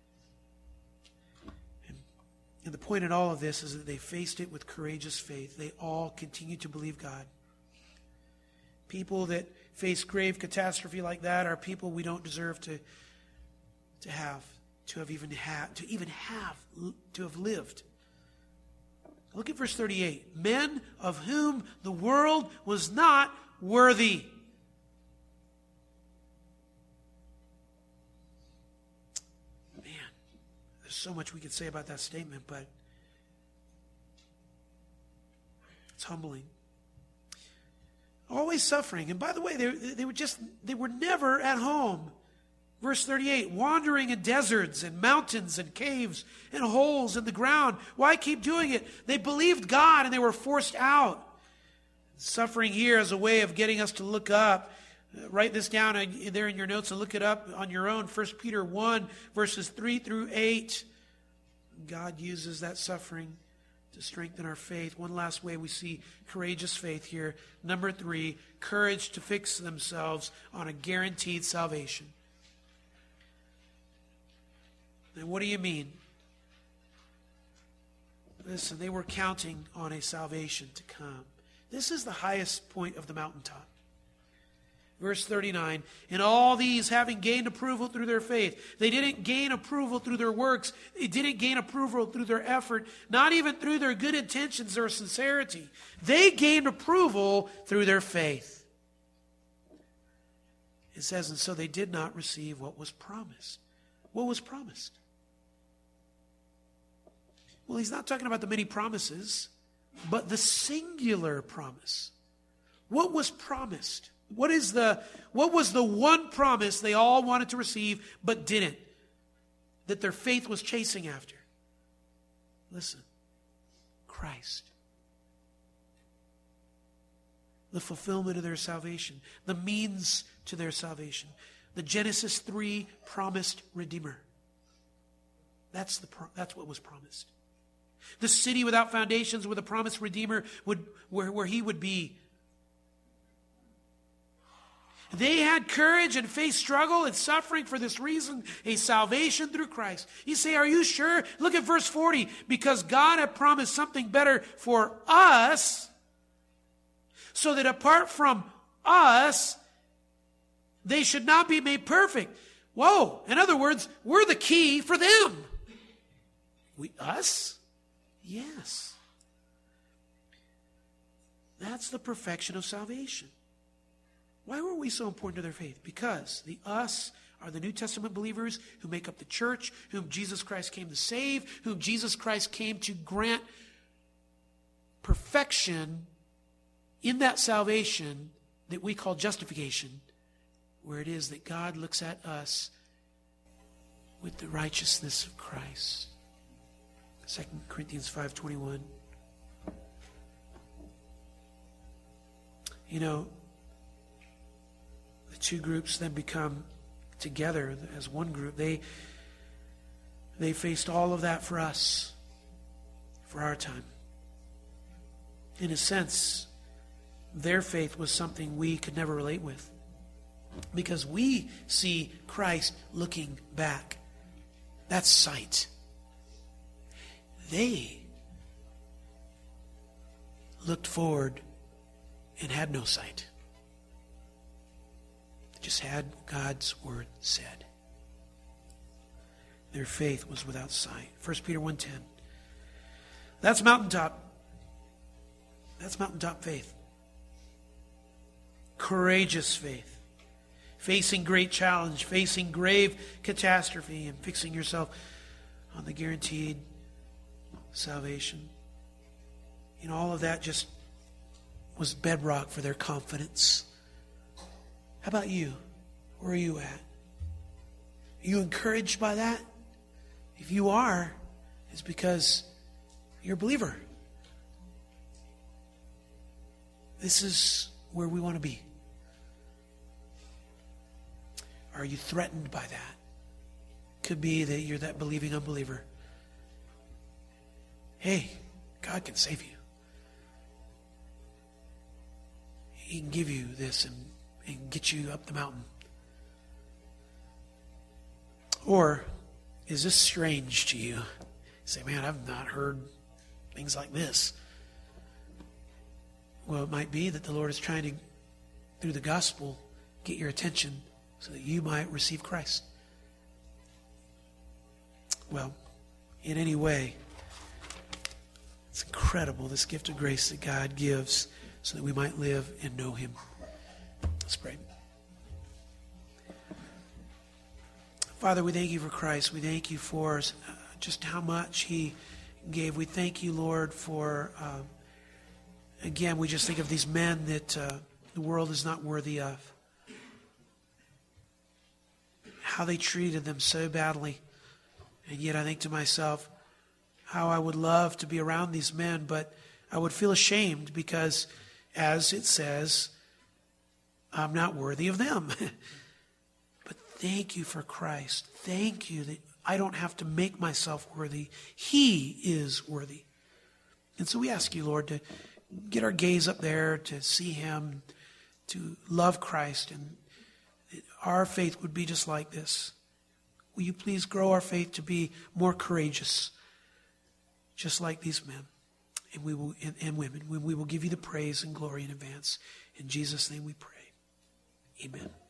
And, and the point in all of this is that they faced it with courageous faith. They all continue to believe God. People that face grave catastrophe like that are people we don't deserve to, to have. To have even had, to even have, to have lived. Look at verse thirty-eight. Men of whom the world was not worthy. Man, there's so much we could say about that statement, but it's humbling. Always suffering. And by the way, they, they were just, they were never at home. Verse thirty-eight, wandering in deserts and mountains and caves and holes in the ground. Why keep doing it? They believed God and they were forced out. Suffering here is a way of getting us to look up. Uh, write this down there in your notes and look it up on your own. First Peter one, verses three through eight. God uses that suffering to strengthen our faith. One last way we see courageous faith here. Number three, courage to fix themselves on a guaranteed salvation. And what do you mean? Listen, they were counting on a salvation to come. This is the highest point of the mountaintop. Verse thirty-nine, and all these having gained approval through their faith. They didn't gain approval through their works. They didn't gain approval through their effort, not even through their good intentions or sincerity. They gained approval through their faith. It says, and so they did not receive what was promised. What was promised? Well, he's not talking about the many promises, but the singular promise. What was promised? What is the what was the one promise they all wanted to receive but didn't? That their faith was chasing after. Listen. Christ. The fulfillment of their salvation, the means to their salvation. The Genesis three promised Redeemer. That's the that's what was promised. The city without foundations with a promised Redeemer would where, where he would be. They had courage and faced struggle and suffering for this reason, a salvation through Christ. You say, are you sure? Look at verse forty. Because God had promised something better for us, so that apart from us, they should not be made perfect. Whoa. In other words, we're the key for them. We, us? Yes. That's the perfection of salvation. Why were we so important to their faith? Because the us are the New Testament believers who make up the church, whom Jesus Christ came to save, whom Jesus Christ came to grant perfection in that salvation that we call justification, where it is that God looks at us with the righteousness of Christ. Second Corinthians five twenty-one. You know, the two groups then become together as one group. They, they faced all of that for us, for our time. In a sense, their faith was something we could never relate with, because we see Christ looking back. That's sight. They looked forward and had no sight. Just had God's word said. Their faith was without sight. First Peter one ten. That's mountaintop. That's mountaintop faith. Courageous faith. Facing great challenge, facing grave catastrophe, and fixing yourself on the guaranteed salvation. You know, all of that just was bedrock for their confidence. How about you? Where are you at? Are you encouraged by that? If you are, it's because you're a believer. This is where we want to be. Are you threatened by that? Could be that you're that believing unbeliever. Hey, God can save you. He can give you this and, and get you up the mountain. Or is this strange to you? You say, man, I've not heard things like this. Well, it might be that the Lord is trying to, through the gospel, get your attention so that you might receive Christ. Well, in any way, it's incredible, this gift of grace that God gives so that we might live and know Him. Let's pray. Father, we thank you for Christ. We thank you for uh, just how much He gave. We thank you, Lord, for, uh, again, we just think of these men that uh, the world is not worthy of. How they treated them so badly. And yet I think to myself, how I would love to be around these men, but I would feel ashamed because, as it says, I'm not worthy of them. But thank you for Christ. Thank you that I don't have to make myself worthy. He is worthy. And so we ask you, Lord, to get our gaze up there, to see Him, to love Christ, and that our faith would be just like this. Will you please grow our faith to be more courageous, just like these men and we will and, and women. We will give you the praise and glory in advance. In Jesus' name we pray. Amen.